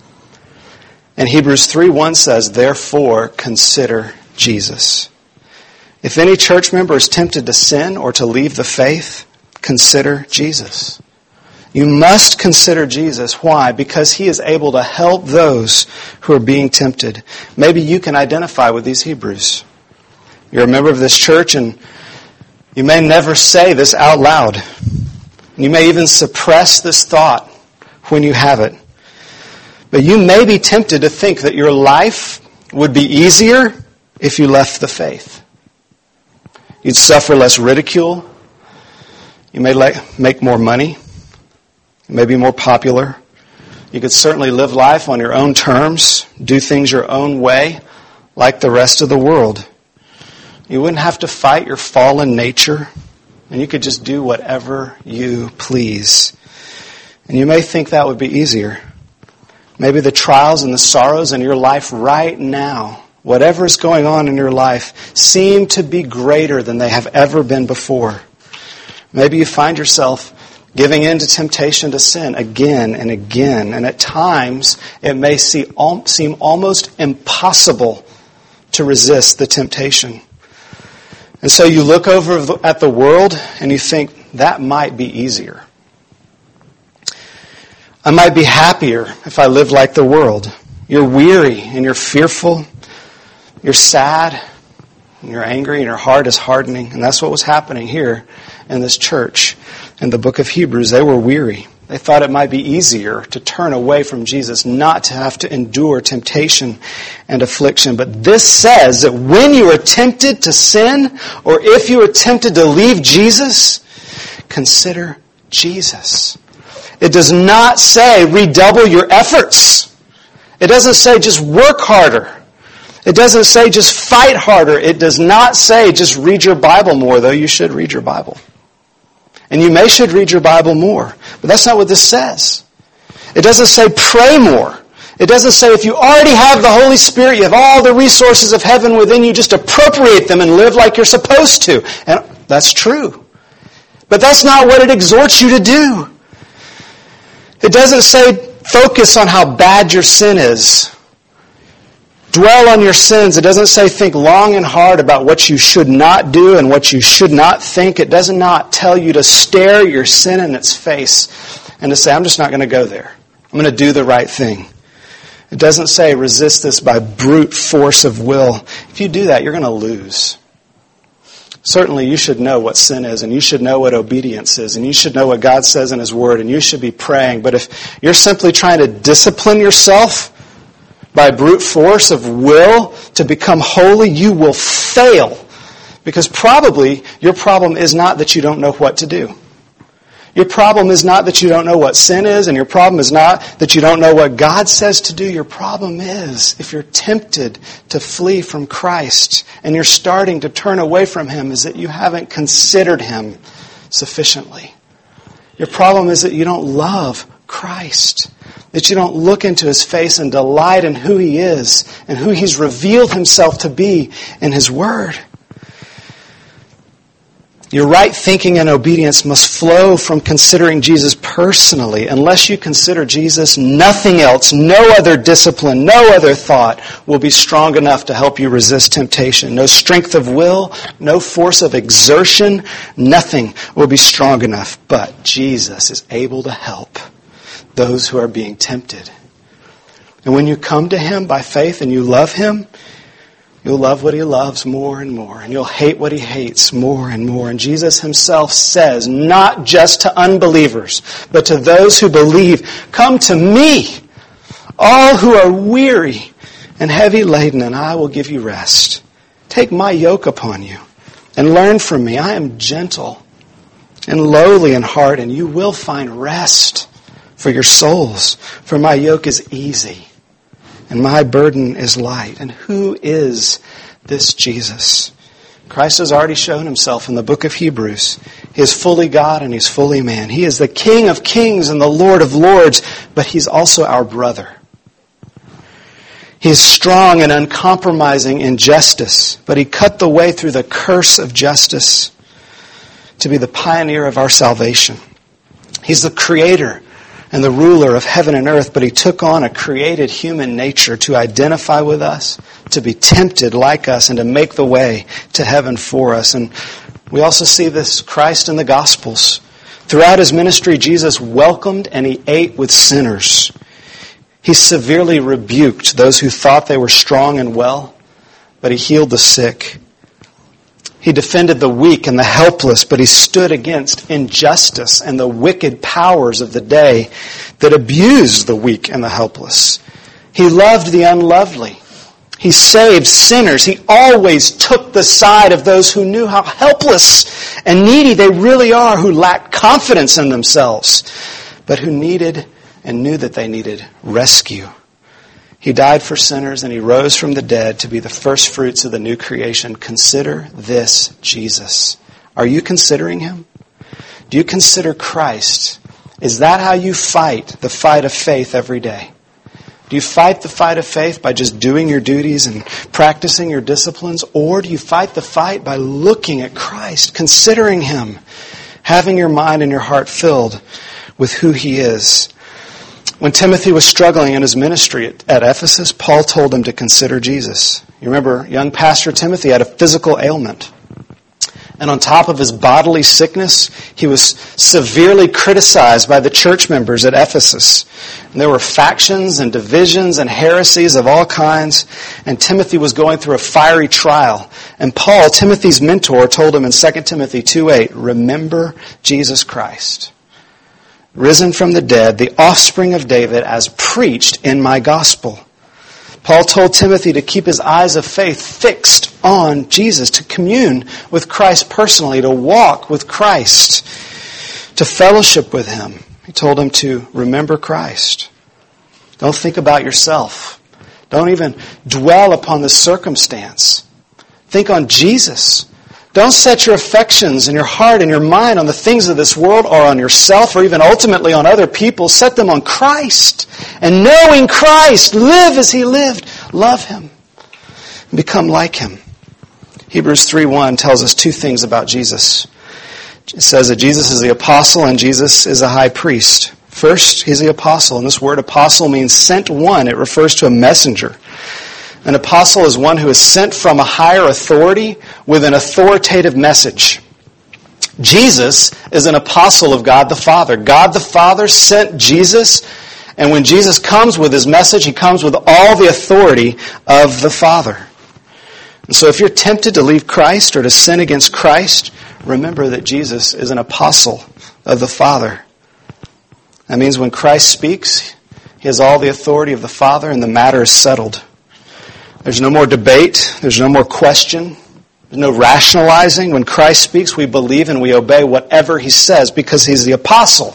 And Hebrews 3:1 says, "Therefore consider Jesus." If any church member is tempted to sin or to leave the faith, consider Jesus. You must consider Jesus. Why? Because he is able to help those who are being tempted. Maybe you can identify with these Hebrews. You're a member of this church and you may never say this out loud. You may even suppress this thought when you have it. But you may be tempted to think that your life would be easier if you left the faith. You'd suffer less ridicule. You may make more money. You may be more popular. You could certainly live life on your own terms, do things your own way, like the rest of the world. You wouldn't have to fight your fallen nature, and you could just do whatever you please. And you may think that would be easier. Maybe the trials and the sorrows in your life right now, whatever is going on in your life, seem to be greater than they have ever been before. Maybe you find yourself giving in to temptation to sin again and again, and at times it may seem almost impossible to resist the temptation. And so you look over at the world and you think, that might be easier. I might be happier if I lived like the world. You're weary and you're fearful. You're sad, and you're angry, and your heart is hardening. And that's what was happening here in this church. In the book of Hebrews, they were weary. They thought it might be easier to turn away from Jesus, not to have to endure temptation and affliction. But this says that when you are tempted to sin, or if you are tempted to leave Jesus, consider Jesus. It does not say redouble your efforts. It doesn't say just work harder. It doesn't say just fight harder. It does not say just read your Bible more, though you should read your Bible. And you should read your Bible more. But that's not what this says. It doesn't say pray more. It doesn't say if you already have the Holy Spirit, you have all the resources of heaven within you, just appropriate them and live like you're supposed to. And that's true. But that's not what it exhorts you to do. It doesn't say focus on how bad your sin is. Dwell on your sins. It doesn't say think long and hard about what you should not do and what you should not think. It does not tell you to stare your sin in its face and to say, I'm just not going to go there. I'm going to do the right thing. It doesn't say resist this by brute force of will. If you do that, you're going to lose. Certainly you should know what sin is, and you should know what obedience is, and you should know what God says in His Word, and you should be praying. But if you're simply trying to discipline yourself by brute force of will to become holy, you will fail. Because probably your problem is not that you don't know what to do. Your problem is not that you don't know what sin is, and your problem is not that you don't know what God says to do. Your problem is if you're tempted to flee from Christ and you're starting to turn away from Him, is that you haven't considered Him sufficiently. Your problem is that you don't love Christ, that you don't look into His face and delight in who He is and who He's revealed Himself to be in His Word. Your right thinking and obedience must flow from considering Jesus personally. Unless you consider Jesus, nothing else, no other discipline, no other thought will be strong enough to help you resist temptation. No strength of will, no force of exertion, nothing will be strong enough. But Jesus is able to help those who are being tempted. And when you come to Him by faith and you love Him, you'll love what He loves more and more. And you'll hate what He hates more and more. And Jesus Himself says, not just to unbelievers, but to those who believe, come to me, all who are weary and heavy laden, and I will give you rest. Take my yoke upon you and learn from me. I am gentle and lowly in heart, and you will find rest for your souls. For my yoke is easy and my burden is light. And who is this Jesus? Christ has already shown Himself in the book of Hebrews. He is fully God and He's fully man. He is the King of kings and the Lord of lords, but He's also our brother. He is strong and uncompromising in justice, but He cut the way through the curse of justice to be the pioneer of our salvation. He's the creator and the ruler of heaven and earth, but He took on a created human nature to identify with us, to be tempted like us, and to make the way to heaven for us. And we also see this Christ in the Gospels. Throughout His ministry, Jesus welcomed and He ate with sinners. He severely rebuked those who thought they were strong and well, but He healed the sick. He defended the weak and the helpless, but He stood against injustice and the wicked powers of the day that abused the weak and the helpless. He loved the unlovely. He saved sinners. He always took the side of those who knew how helpless and needy they really are, who lacked confidence in themselves, but who needed and knew that they needed rescue. He died for sinners and He rose from the dead to be the first fruits of the new creation. Consider this Jesus. Are you considering Him? Do you consider Christ? Is that how you fight the fight of faith every day? Do you fight the fight of faith by just doing your duties and practicing your disciplines? Or do you fight the fight by looking at Christ, considering Him, having your mind and your heart filled with who He is? When Timothy was struggling in his ministry at Ephesus, Paul told him to consider Jesus. You remember, young pastor Timothy had a physical ailment. And on top of his bodily sickness, he was severely criticized by the church members at Ephesus. And there were factions and divisions and heresies of all kinds. And Timothy was going through a fiery trial. And Paul, Timothy's mentor, told him in 2 Timothy 2:8, remember Jesus Christ, risen from the dead, the offspring of David, as preached in my gospel. Paul told Timothy to keep his eyes of faith fixed on Jesus, to commune with Christ personally, to walk with Christ, to fellowship with Him. He told him to remember Christ. Don't think about yourself. Don't even dwell upon the circumstance. Think on Jesus. Don't set your affections and your heart and your mind on the things of this world or on yourself or even ultimately on other people. Set them on Christ. And knowing Christ, live as He lived. Love Him. And become like Him. Hebrews 3:1 tells us two things about Jesus. It says that Jesus is the apostle and Jesus is a high priest. First, He's the apostle. And this word apostle means sent one. It refers to a messenger. An apostle is one who is sent from a higher authority with an authoritative message. Jesus is an apostle of God the Father. God the Father sent Jesus, and when Jesus comes with His message, He comes with all the authority of the Father. And so if you're tempted to leave Christ or to sin against Christ, remember that Jesus is an apostle of the Father. That means when Christ speaks, He has all the authority of the Father and the matter is settled. There's no more debate. There's no more question. There's no rationalizing. When Christ speaks, we believe and we obey whatever He says because He's the apostle.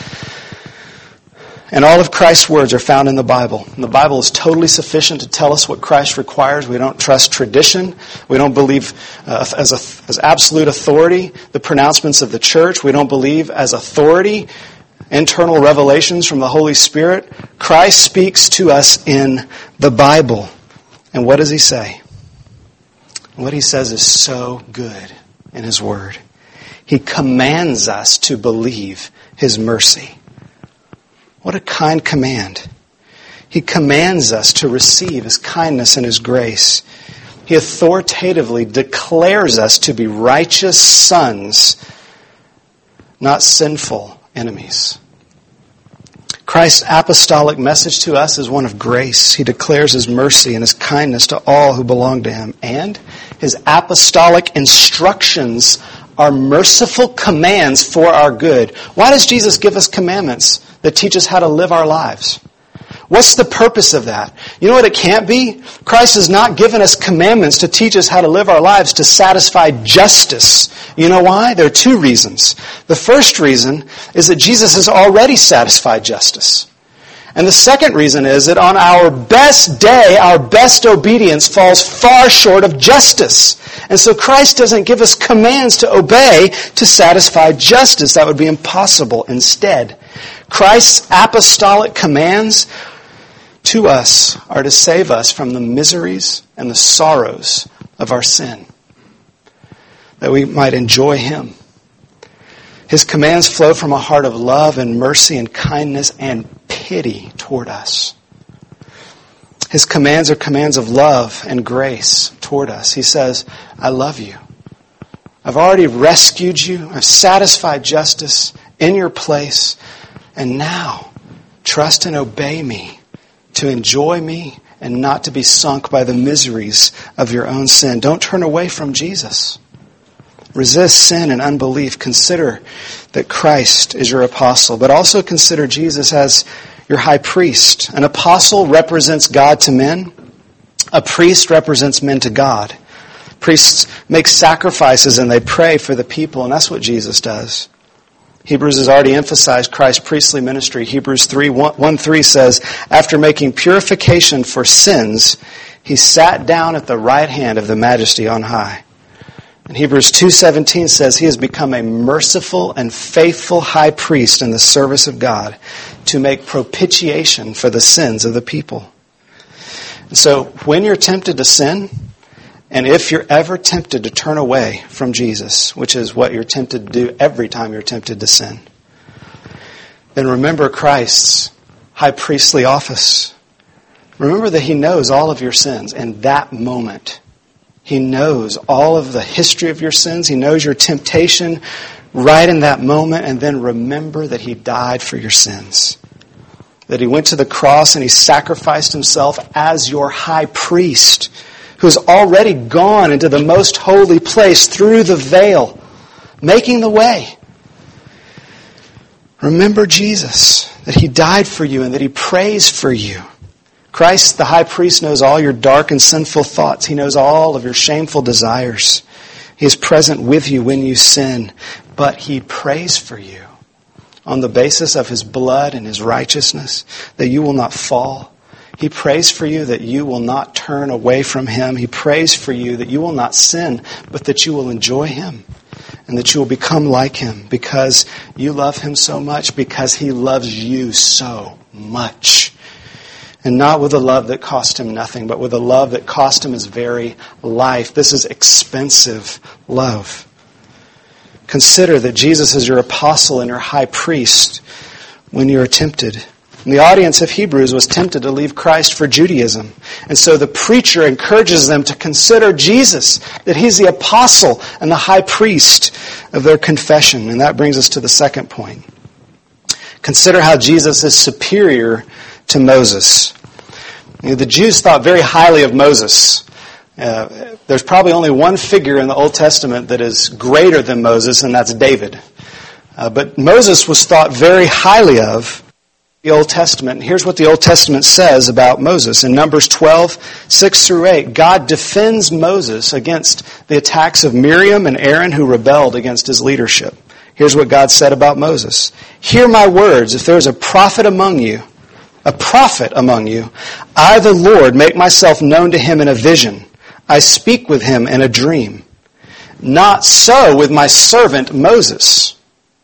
And all of Christ's words are found in the Bible. And the Bible is totally sufficient to tell us what Christ requires. We don't trust tradition. We don't believe as absolute authority the pronouncements of the church. We don't believe as authority internal revelations from the Holy Spirit. Christ speaks to us in the Bible. And what does He say? What He says is so good in His Word. He commands us to believe His mercy. What a kind command. He commands us to receive His kindness and His grace. He authoritatively declares us to be righteous sons, not sinful enemies. Christ's apostolic message to us is one of grace. He declares His mercy and His kindness to all who belong to Him. And His apostolic instructions are merciful commands for our good. Why does Jesus give us commandments that teach us how to live our lives? What's the purpose of that? You know what it can't be? Christ has not given us commandments to teach us how to live our lives to satisfy justice. You know why? There are two reasons. The first reason is that Jesus has already satisfied justice. And the second reason is that on our best day, our best obedience falls far short of justice. And so Christ doesn't give us commands to obey to satisfy justice. That would be impossible. Instead, Christ's apostolic commands to us are to save us from the miseries and the sorrows of our sin, that we might enjoy Him. His commands flow from a heart of love and mercy and kindness and pity toward us. His commands are commands of love and grace toward us. He says, I love you. I've already rescued you. I've satisfied justice in your place. And now, trust and obey me to enjoy me and not to be sunk by the miseries of your own sin. Don't turn away from Jesus. Resist sin and unbelief. Consider that Christ is your apostle, but also consider Jesus as your high priest. An apostle represents God to men. A priest represents men to God. Priests make sacrifices and they pray for the people, and that's what Jesus does. Hebrews has already emphasized Christ's priestly ministry. Hebrews 1:3 says, after making purification for sins, He sat down at the right hand of the Majesty on high. And Hebrews 2:17 says He has become a merciful and faithful high priest in the service of God to make propitiation for the sins of the people. And so when you're tempted to sin, and if you're ever tempted to turn away from Jesus, which is what you're tempted to do every time you're tempted to sin, then remember Christ's high priestly office. Remember that He knows all of your sins in that moment. He knows all of the history of your sins. He knows your temptation right in that moment. And then remember that He died for your sins. That He went to the cross and He sacrificed Himself as your high priest, who's already gone into the most holy place through the veil, making the way. Remember Jesus, that He died for you and that He prays for you. Christ, the high priest, knows all your dark and sinful thoughts. He knows all of your shameful desires. He is present with you when you sin, but He prays for you on the basis of His blood and His righteousness, that you will not fall. He prays for you that you will not turn away from Him. He prays for you that you will not sin, but that you will enjoy Him and that you will become like Him because you love Him so much, because He loves you so much. And not with a love that cost Him nothing, but with a love that cost Him His very life. This is expensive love. Consider that Jesus is your apostle and your high priest when you are tempted. And the audience of Hebrews was tempted to leave Christ for Judaism. And so the preacher encourages them to consider Jesus, that He's the apostle and the high priest of their confession. And that brings us to the second point. Consider how Jesus is superior to Moses. You know, the Jews thought very highly of Moses. There's probably only one figure in the Old Testament that is greater than Moses, and that's David. But Moses was thought very highly of in the Old Testament. And here's what the Old Testament says about Moses. In Numbers 12:6-8, God defends Moses against the attacks of Miriam and Aaron who rebelled against his leadership. Here's what God said about Moses. Hear my words, if there is a prophet among you, I, the Lord, make myself known to him in a vision. I speak with him in a dream. Not so with my servant Moses.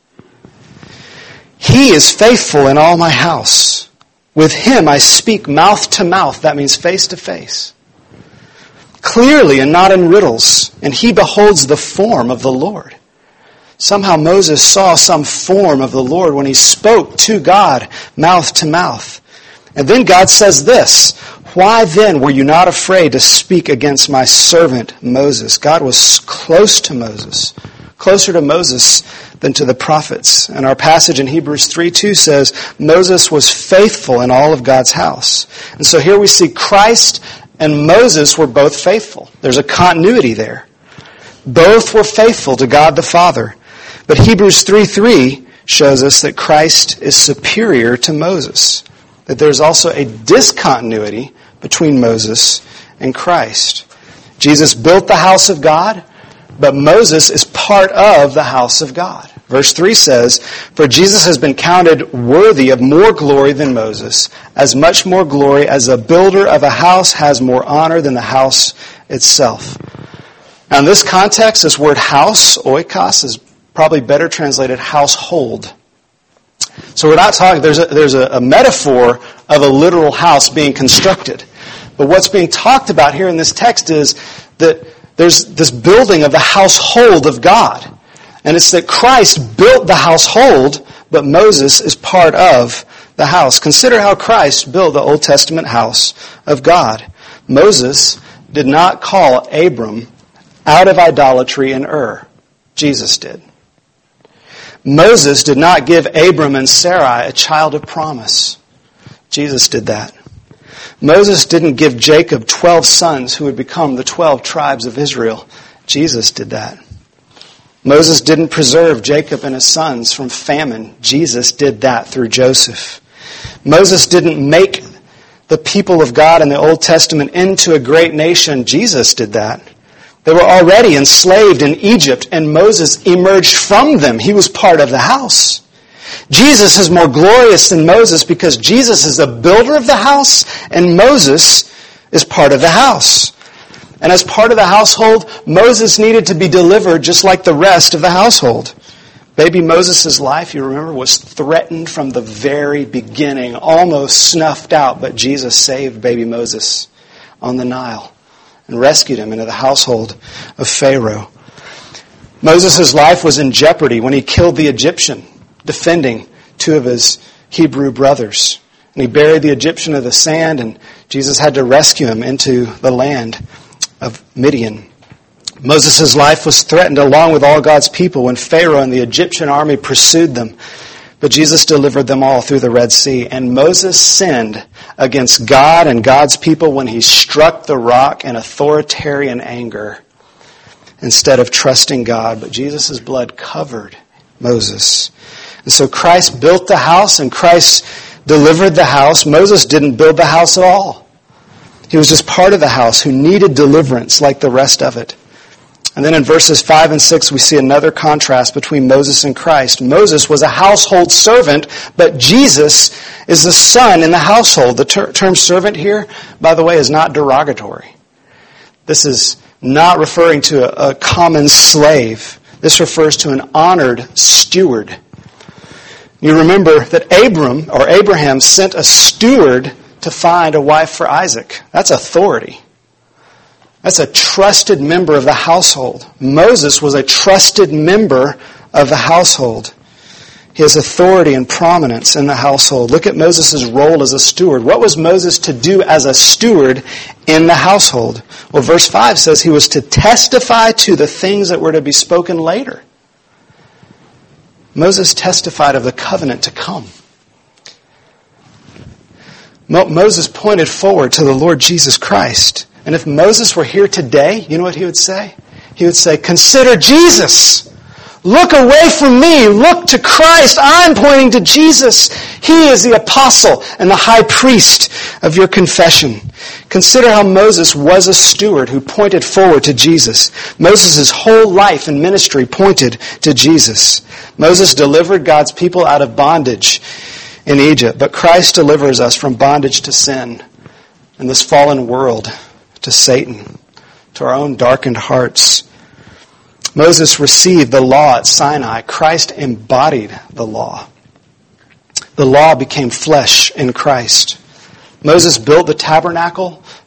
He is faithful in all my house. With him I speak mouth to mouth. That means face to face. Clearly and not in riddles. And he beholds the form of the Lord. Somehow Moses saw some form of the Lord when he spoke to God, mouth to mouth. And then God says this, "Why then were you not afraid to speak against my servant Moses?" God was close to Moses, closer to Moses than to the prophets. And our passage in Hebrews 3:2 says, Moses was faithful in all of God's house. And so here we see Christ and Moses were both faithful. There's a continuity there. Both were faithful to God the Father. But Hebrews 3:3 shows us that Christ is superior to Moses. That there's also a discontinuity between Moses and Christ. Jesus built the house of God, but Moses is part of the house of God. Verse 3 says, "For Jesus has been counted worthy of more glory than Moses, as much more glory as a builder of a house has more honor than the house itself." Now in this context, this word house, oikos, is probably better translated household. So we're not talking, there's a metaphor of a literal house being constructed. But what's being talked about here in this text is that there's this building of the household of God. And it's that Christ built the household, but Moses is part of the house. Consider how Christ built the Old Testament house of God. Moses did not call Abram out of idolatry in Ur. Jesus did. Moses did not give Abram and Sarai a child of promise. Jesus did that. Moses didn't give Jacob 12 sons who would become the 12 tribes of Israel. Jesus did that. Moses didn't preserve Jacob and his sons from famine. Jesus did that through Joseph. Moses didn't make the people of God in the Old Testament into a great nation. Jesus did that. They were already enslaved in Egypt, and Moses emerged from them. He was part of the house. Jesus is more glorious than Moses because Jesus is the builder of the house, and Moses is part of the house. And as part of the household, Moses needed to be delivered just like the rest of the household. Baby Moses' life, you remember, was threatened from the very beginning, almost snuffed out, but Jesus saved baby Moses on the Nile and rescued him into the household of Pharaoh. Moses' life was in jeopardy when he killed the Egyptian, defending two of his Hebrew brothers. And he buried the Egyptian in the sand, and Jesus had to rescue him into the land of Midian. Moses' life was threatened along with all God's people when Pharaoh and the Egyptian army pursued them. But Jesus delivered them all through the Red Sea. And Moses sinned against God and God's people when he struck the rock in authoritarian anger instead of trusting God. But Jesus' blood covered Moses. And so Christ built the house and Christ delivered the house. Moses didn't build the house at all. He was just part of the house who needed deliverance like the rest of it. And then in verses 5 and 6, we see another contrast between Moses and Christ. Moses was a household servant, but Jesus is the son in the household. The term servant here, by the way, is not derogatory. This is not referring to a common slave. This refers to an honored steward. You remember that Abraham sent a steward to find a wife for Isaac. That's authority. That's a trusted member of the household. Moses was a trusted member of the household. He has authority and prominence in the household. Look at Moses' role as a steward. What was Moses to do as a steward in the household? Well, verse 5 says he was to testify to the things that were to be spoken later. Moses testified of the covenant to come. Moses pointed forward to the Lord Jesus Christ. And if Moses were here today, you know what he would say? He would say, "Consider Jesus. Look away from me. Look to Christ. I'm pointing to Jesus. He is the apostle and the high priest of your confession." Consider how Moses was a steward who pointed forward to Jesus. Moses' whole life and ministry pointed to Jesus. Moses delivered God's people out of bondage in Egypt, but Christ delivers us from bondage to sin in this fallen world, to Satan, to our own darkened hearts. Moses received the law at Sinai. Christ embodied the law. The law became flesh in Christ. Moses built the tabernacle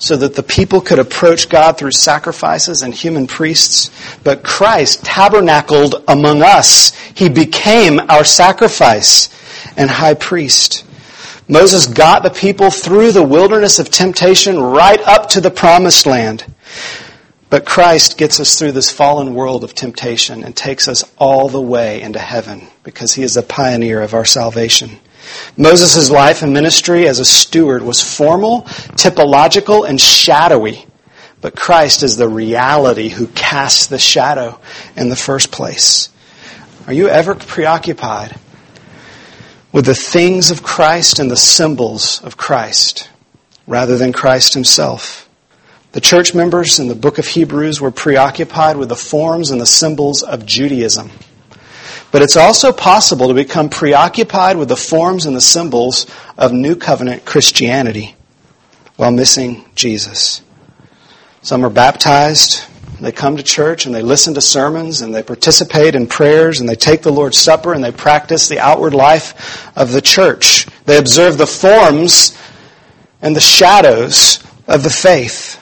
so that the people could approach God through sacrifices and human priests. But Christ tabernacled among us. He became our sacrifice and high priest. Moses got the people through the wilderness of temptation right up to the promised land. But Christ gets us through this fallen world of temptation and takes us all the way into heaven because he is the pioneer of our salvation. Moses' life and ministry as a steward was formal, typological, and shadowy. But Christ is the reality who casts the shadow in the first place. Are you ever preoccupied with the things of Christ and the symbols of Christ rather than Christ himself? The church members in the book of Hebrews were preoccupied with the forms and the symbols of Judaism. But it's also possible to become preoccupied with the forms and the symbols of New Covenant Christianity while missing Jesus. Some are baptized, they come to church and they listen to sermons and they participate in prayers and they take the Lord's Supper and they practice the outward life of the church. They observe the forms and the shadows of the faith.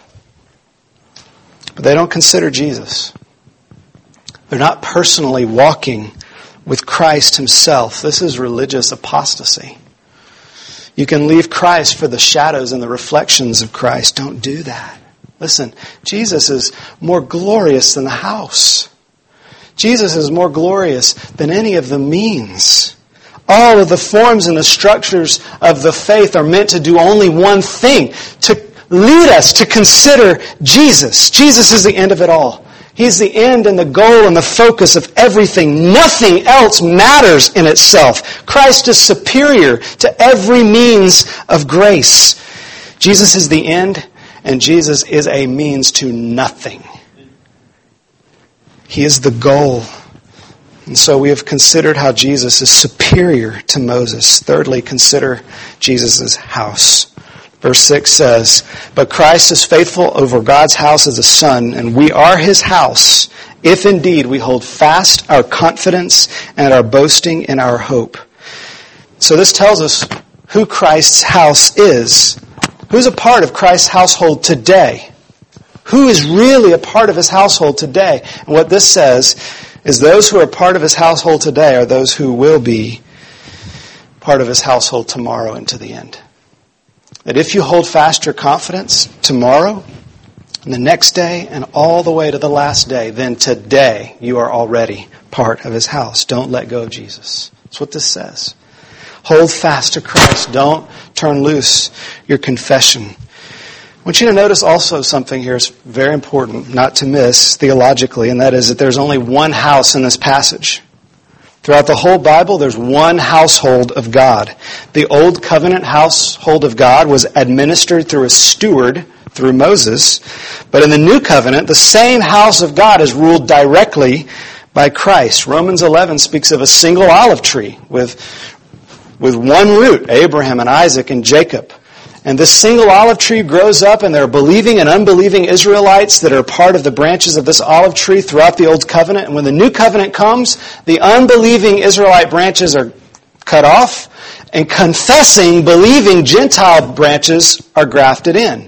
But they don't consider Jesus. They're not personally walking with Christ himself. This is religious apostasy. You can leave Christ for the shadows and the reflections of Christ. Don't do that. Listen, Jesus is more glorious than the house. Jesus is more glorious than any of the means. All of the forms and the structures of the faith are meant to do only one thing, to lead us to consider Jesus. Jesus is the end of it all. He's the end and the goal and the focus of everything. Nothing else matters in itself. Christ is superior to every means of grace. Jesus is the end, and Jesus is a means to nothing. He is the goal. And so we have considered how Jesus is superior to Moses. Thirdly, consider Jesus' house. Verse 6 says, "But Christ is faithful over God's house as a son, and we are his house, if indeed we hold fast our confidence and our boasting in our hope." So this tells us who Christ's house is. Who's a part of Christ's household today? Who is really a part of his household today? And what this says is those who are part of his household today are those who will be part of his household tomorrow and to the end. That if you hold fast your confidence tomorrow, and the next day, and all the way to the last day, then today you are already part of his house. Don't let go of Jesus. That's what this says. Hold fast to Christ. Don't turn loose your confession. I want you to notice also something here is very important, not to miss theologically, and that is that there's only one house in this passage. Throughout the whole Bible, there's one household of God. The Old Covenant household of God was administered through a steward, through Moses. But in the New Covenant, the same house of God is ruled directly by Christ. Romans 11 speaks of a single olive tree with one root, Abraham and Isaac and Jacob. And this single olive tree grows up, and there are believing and unbelieving Israelites that are part of the branches of this olive tree throughout the Old Covenant. And when the New Covenant comes, the unbelieving Israelite branches are cut off, and confessing, believing Gentile branches are grafted in.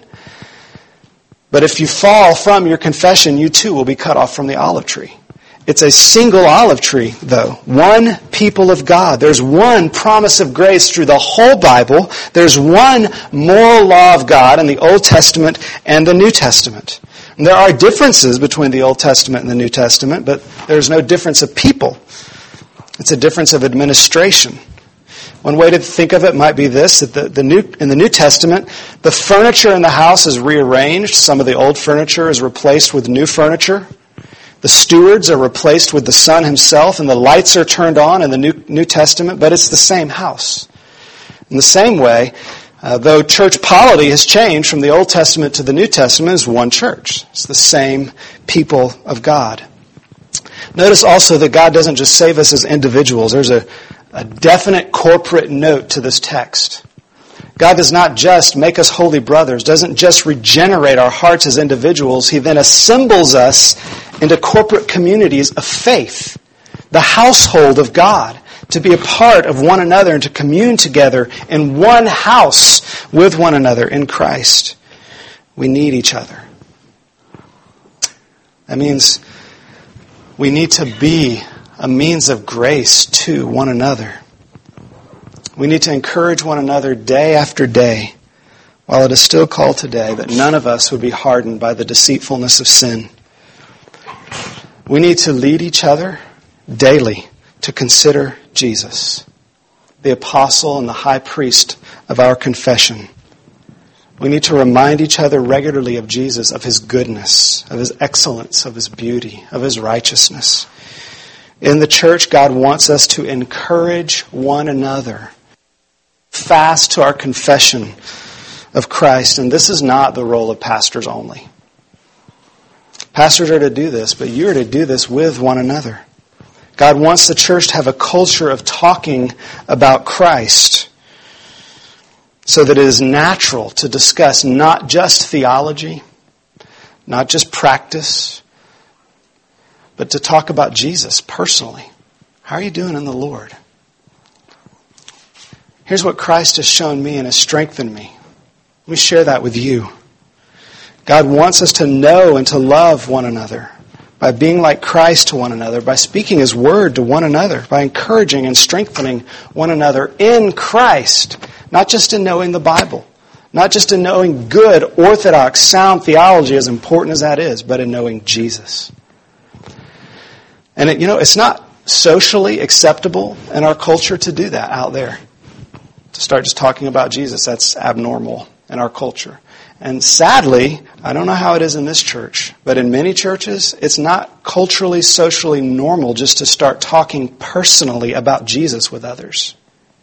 But if you fall from your confession, you too will be cut off from the olive tree. It's a single olive tree, though. One people of God. There's one promise of grace through the whole Bible. There's one moral law of God in the Old Testament and the New Testament. And there are differences between the Old Testament and the New Testament, but there's no difference of people. It's a difference of administration. One way to think of it might be this, that in the New Testament, the furniture in the house is rearranged. Some of the old furniture is replaced with new furniture. The stewards are replaced with the Son himself, and the lights are turned on in the New Testament, but it's the same house. In the same way, though church polity has changed from the Old Testament to the New Testament, it's one church. It's the same people of God. Notice also that God doesn't just save us as individuals. There's a definite corporate note to this text. God does not just make us holy brothers, doesn't just regenerate our hearts as individuals. He then assembles us into corporate communities of faith, the household of God, to be a part of one another and to commune together in one house with one another in Christ. We need each other. That means we need to be a means of grace to one another. We need to encourage one another day after day, while it is still called today, that none of us would be hardened by the deceitfulness of sin. We need to lead each other daily to consider Jesus, the apostle and the high priest of our confession. We need to remind each other regularly of Jesus, of His goodness, of His excellence, of His beauty, of His righteousness. In the church, God wants us to encourage one another, fast to our confession of Christ. And this is not the role of pastors only. Pastors are to do this, but you are to do this with one another. God wants the church to have a culture of talking about Christ, so that it is natural to discuss not just theology, not just practice, but to talk about Jesus personally. How are you doing in the Lord? Here's what Christ has shown me and has strengthened me. Let me share that with you. God wants us to know and to love one another by being like Christ to one another, by speaking His word to one another, by encouraging and strengthening one another in Christ. Not just in knowing the Bible. Not just in knowing good, orthodox, sound theology, as important as that is, but in knowing Jesus. And it's not socially acceptable in our culture to do that out there. To start just talking about Jesus, that's abnormal in our culture. And sadly, I don't know how it is in this church, but in many churches, it's not culturally, socially normal just to start talking personally about Jesus with others.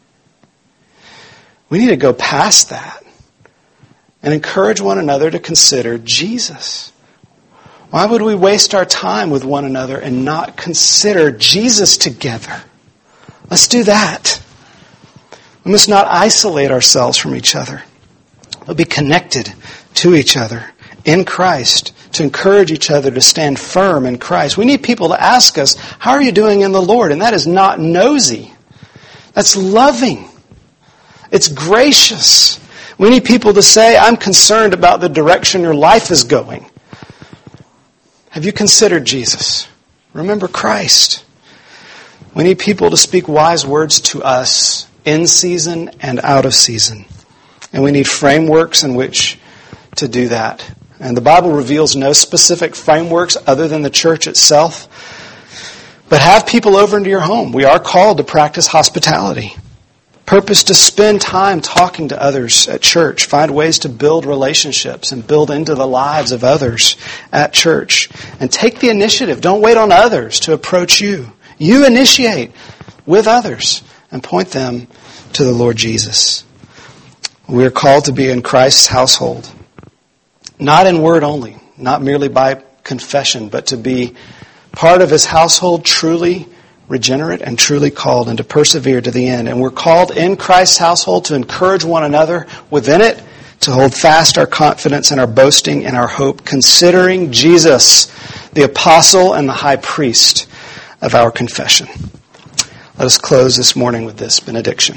We need to go past that and encourage one another to consider Jesus. Why would we waste our time with one another and not consider Jesus together? Let's do that. We must not isolate ourselves from each other, but be connected to each other in Christ, to encourage each other to stand firm in Christ. We need people to ask us, how are you doing in the Lord? And that is not nosy. That's loving. It's gracious. We need people to say, I'm concerned about the direction your life is going. Have you considered Jesus? Remember Christ. We need people to speak wise words to us in season and out of season. And we need frameworks in which to do that. And the Bible reveals no specific frameworks other than the church itself. But have people over into your home. We are called to practice hospitality. Purpose to spend time talking to others at church. Find ways to build relationships and build into the lives of others at church. And take the initiative. Don't wait on others to approach you. You initiate with others and point them to the Lord Jesus. We are called to be in Christ's household. Not in word only, not merely by confession, but to be part of His household, truly regenerate and truly called, and to persevere to the end. And we're called in Christ's household to encourage one another within it, to hold fast our confidence and our boasting and our hope, considering Jesus, the apostle and the high priest of our confession. Let us close this morning with this benediction.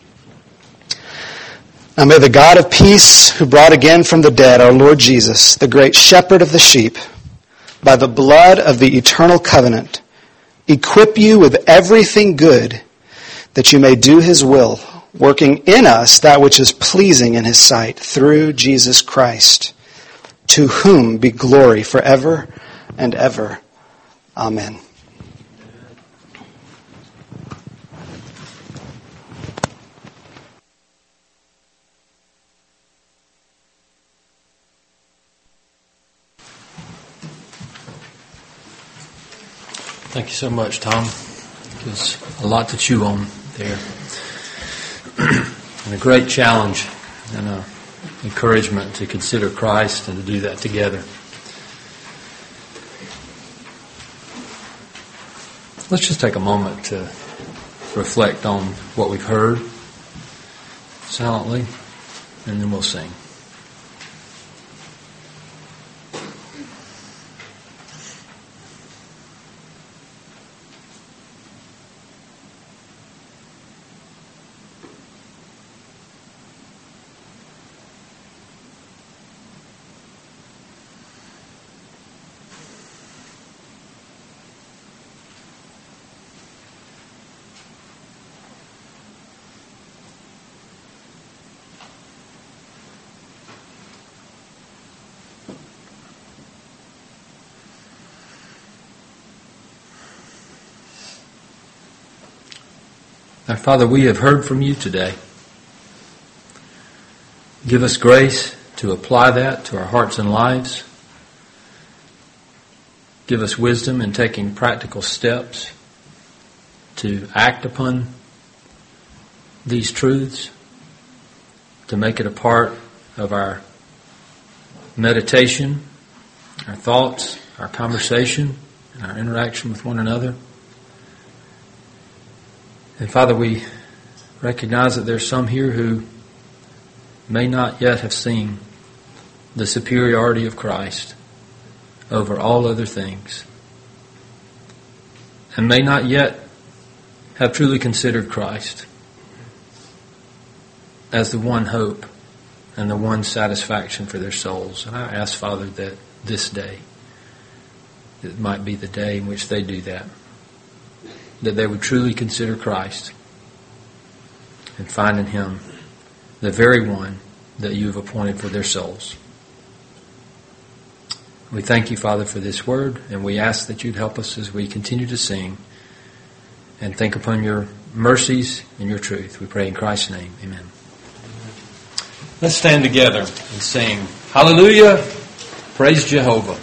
Now may the God of peace, who brought again from the dead our Lord Jesus, the great shepherd of the sheep, by the blood of the eternal covenant, equip you with everything good, that you may do His will, working in us that which is pleasing in His sight, through Jesus Christ, to whom be glory forever and ever. Amen. Thank you so much, Tom. There's a lot to chew on there. And a great challenge and an encouragement to consider Christ and to do that together. Let's just take a moment to reflect on what we've heard silently, and then we'll sing. Our Father, we have heard from you today. Give us grace to apply that to our hearts and lives. Give us wisdom in taking practical steps to act upon these truths, to make it a part of our meditation, our thoughts, our conversation, and our interaction with one another. And Father, we recognize that there's some here who may not yet have seen the superiority of Christ over all other things, and may not yet have truly considered Christ as the one hope and the one satisfaction for their souls. And I ask, Father, that this day, it might be the day in which they do that they would truly consider Christ and find in Him the very one that you have appointed for their souls. We thank you, Father, for this word, and we ask that you'd help us as we continue to sing and think upon your mercies and your truth. We pray in Christ's name. Amen. Let's stand together and sing Hallelujah, praise Jehovah.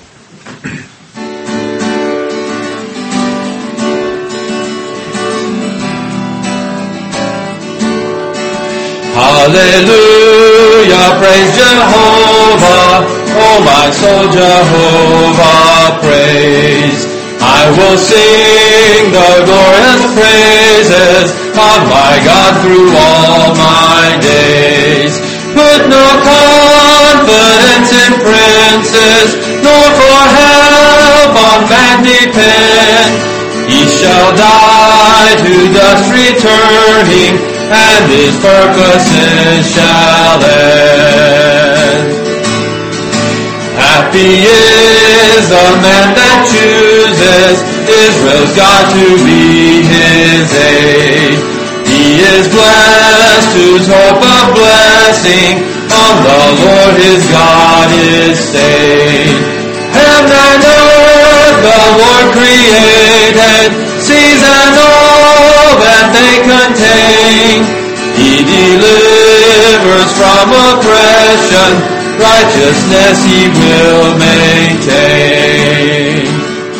Hallelujah, praise Jehovah, oh my soul, Jehovah, praise. I will sing the glorious praises of my God through all my days. Put no confidence in princes, nor for help on man depend. He shall die to dust returning, and his purposes shall end. Happy is the man that chooses Israel's God to be his aid. He is blessed whose hope of blessing on the Lord his God is stayed. Heaven and earth the Lord created, seas and all that they contain. He delivers from oppression, righteousness he will maintain.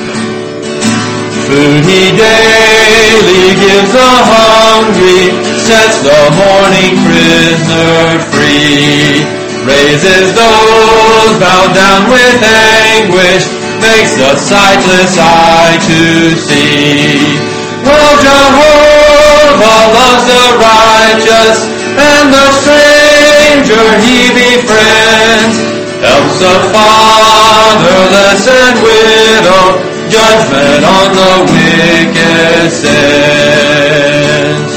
Food he daily gives the hungry, sets the mourning prisoner free. Raises those bowed down with anguish, makes the sightless eye to see. Well, Jehovah loves the righteous, and the stranger he befriends. Helps the fatherless and widow, judgment on the wicked sins.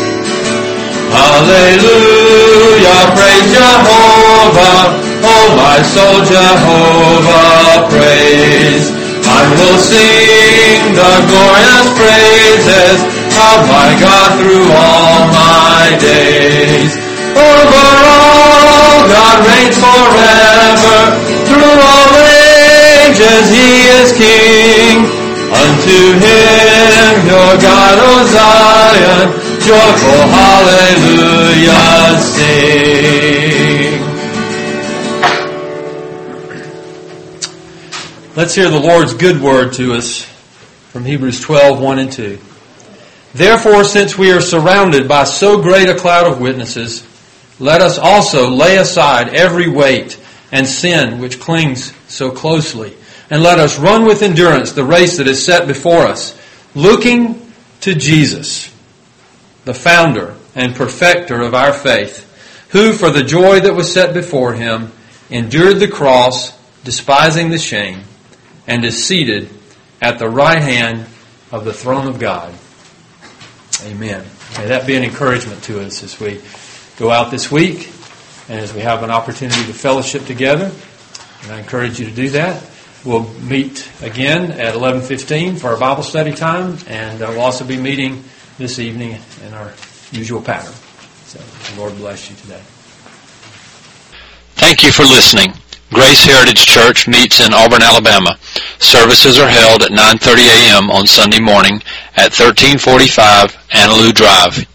Hallelujah, praise Jehovah, oh my soul, Jehovah, praise. I will sing the glorious praises of my God through all my days. Over all, God reigns forever, through all ages he is King. Unto him, your God, O Zion, joyful hallelujah sing. Let's hear the Lord's good word to us from Hebrews 12, 1 and 2. Therefore, since we are surrounded by so great a cloud of witnesses, let us also lay aside every weight and sin which clings so closely, and let us run with endurance the race that is set before us, looking to Jesus, the founder and perfecter of our faith, who for the joy that was set before him endured the cross, despising the shame, and is seated at the right hand of the throne of God. Amen. May that be an encouragement to us as we go out this week and as we have an opportunity to fellowship together. And I encourage you to do that. We'll meet again at 11:15 for our Bible study time, and we'll also be meeting this evening in our usual pattern. So the Lord bless you today. Thank you for listening. Grace Heritage Church meets in Auburn, Alabama. Services are held at 9:30 a.m. on Sunday morning at 1345 Annaloo Drive,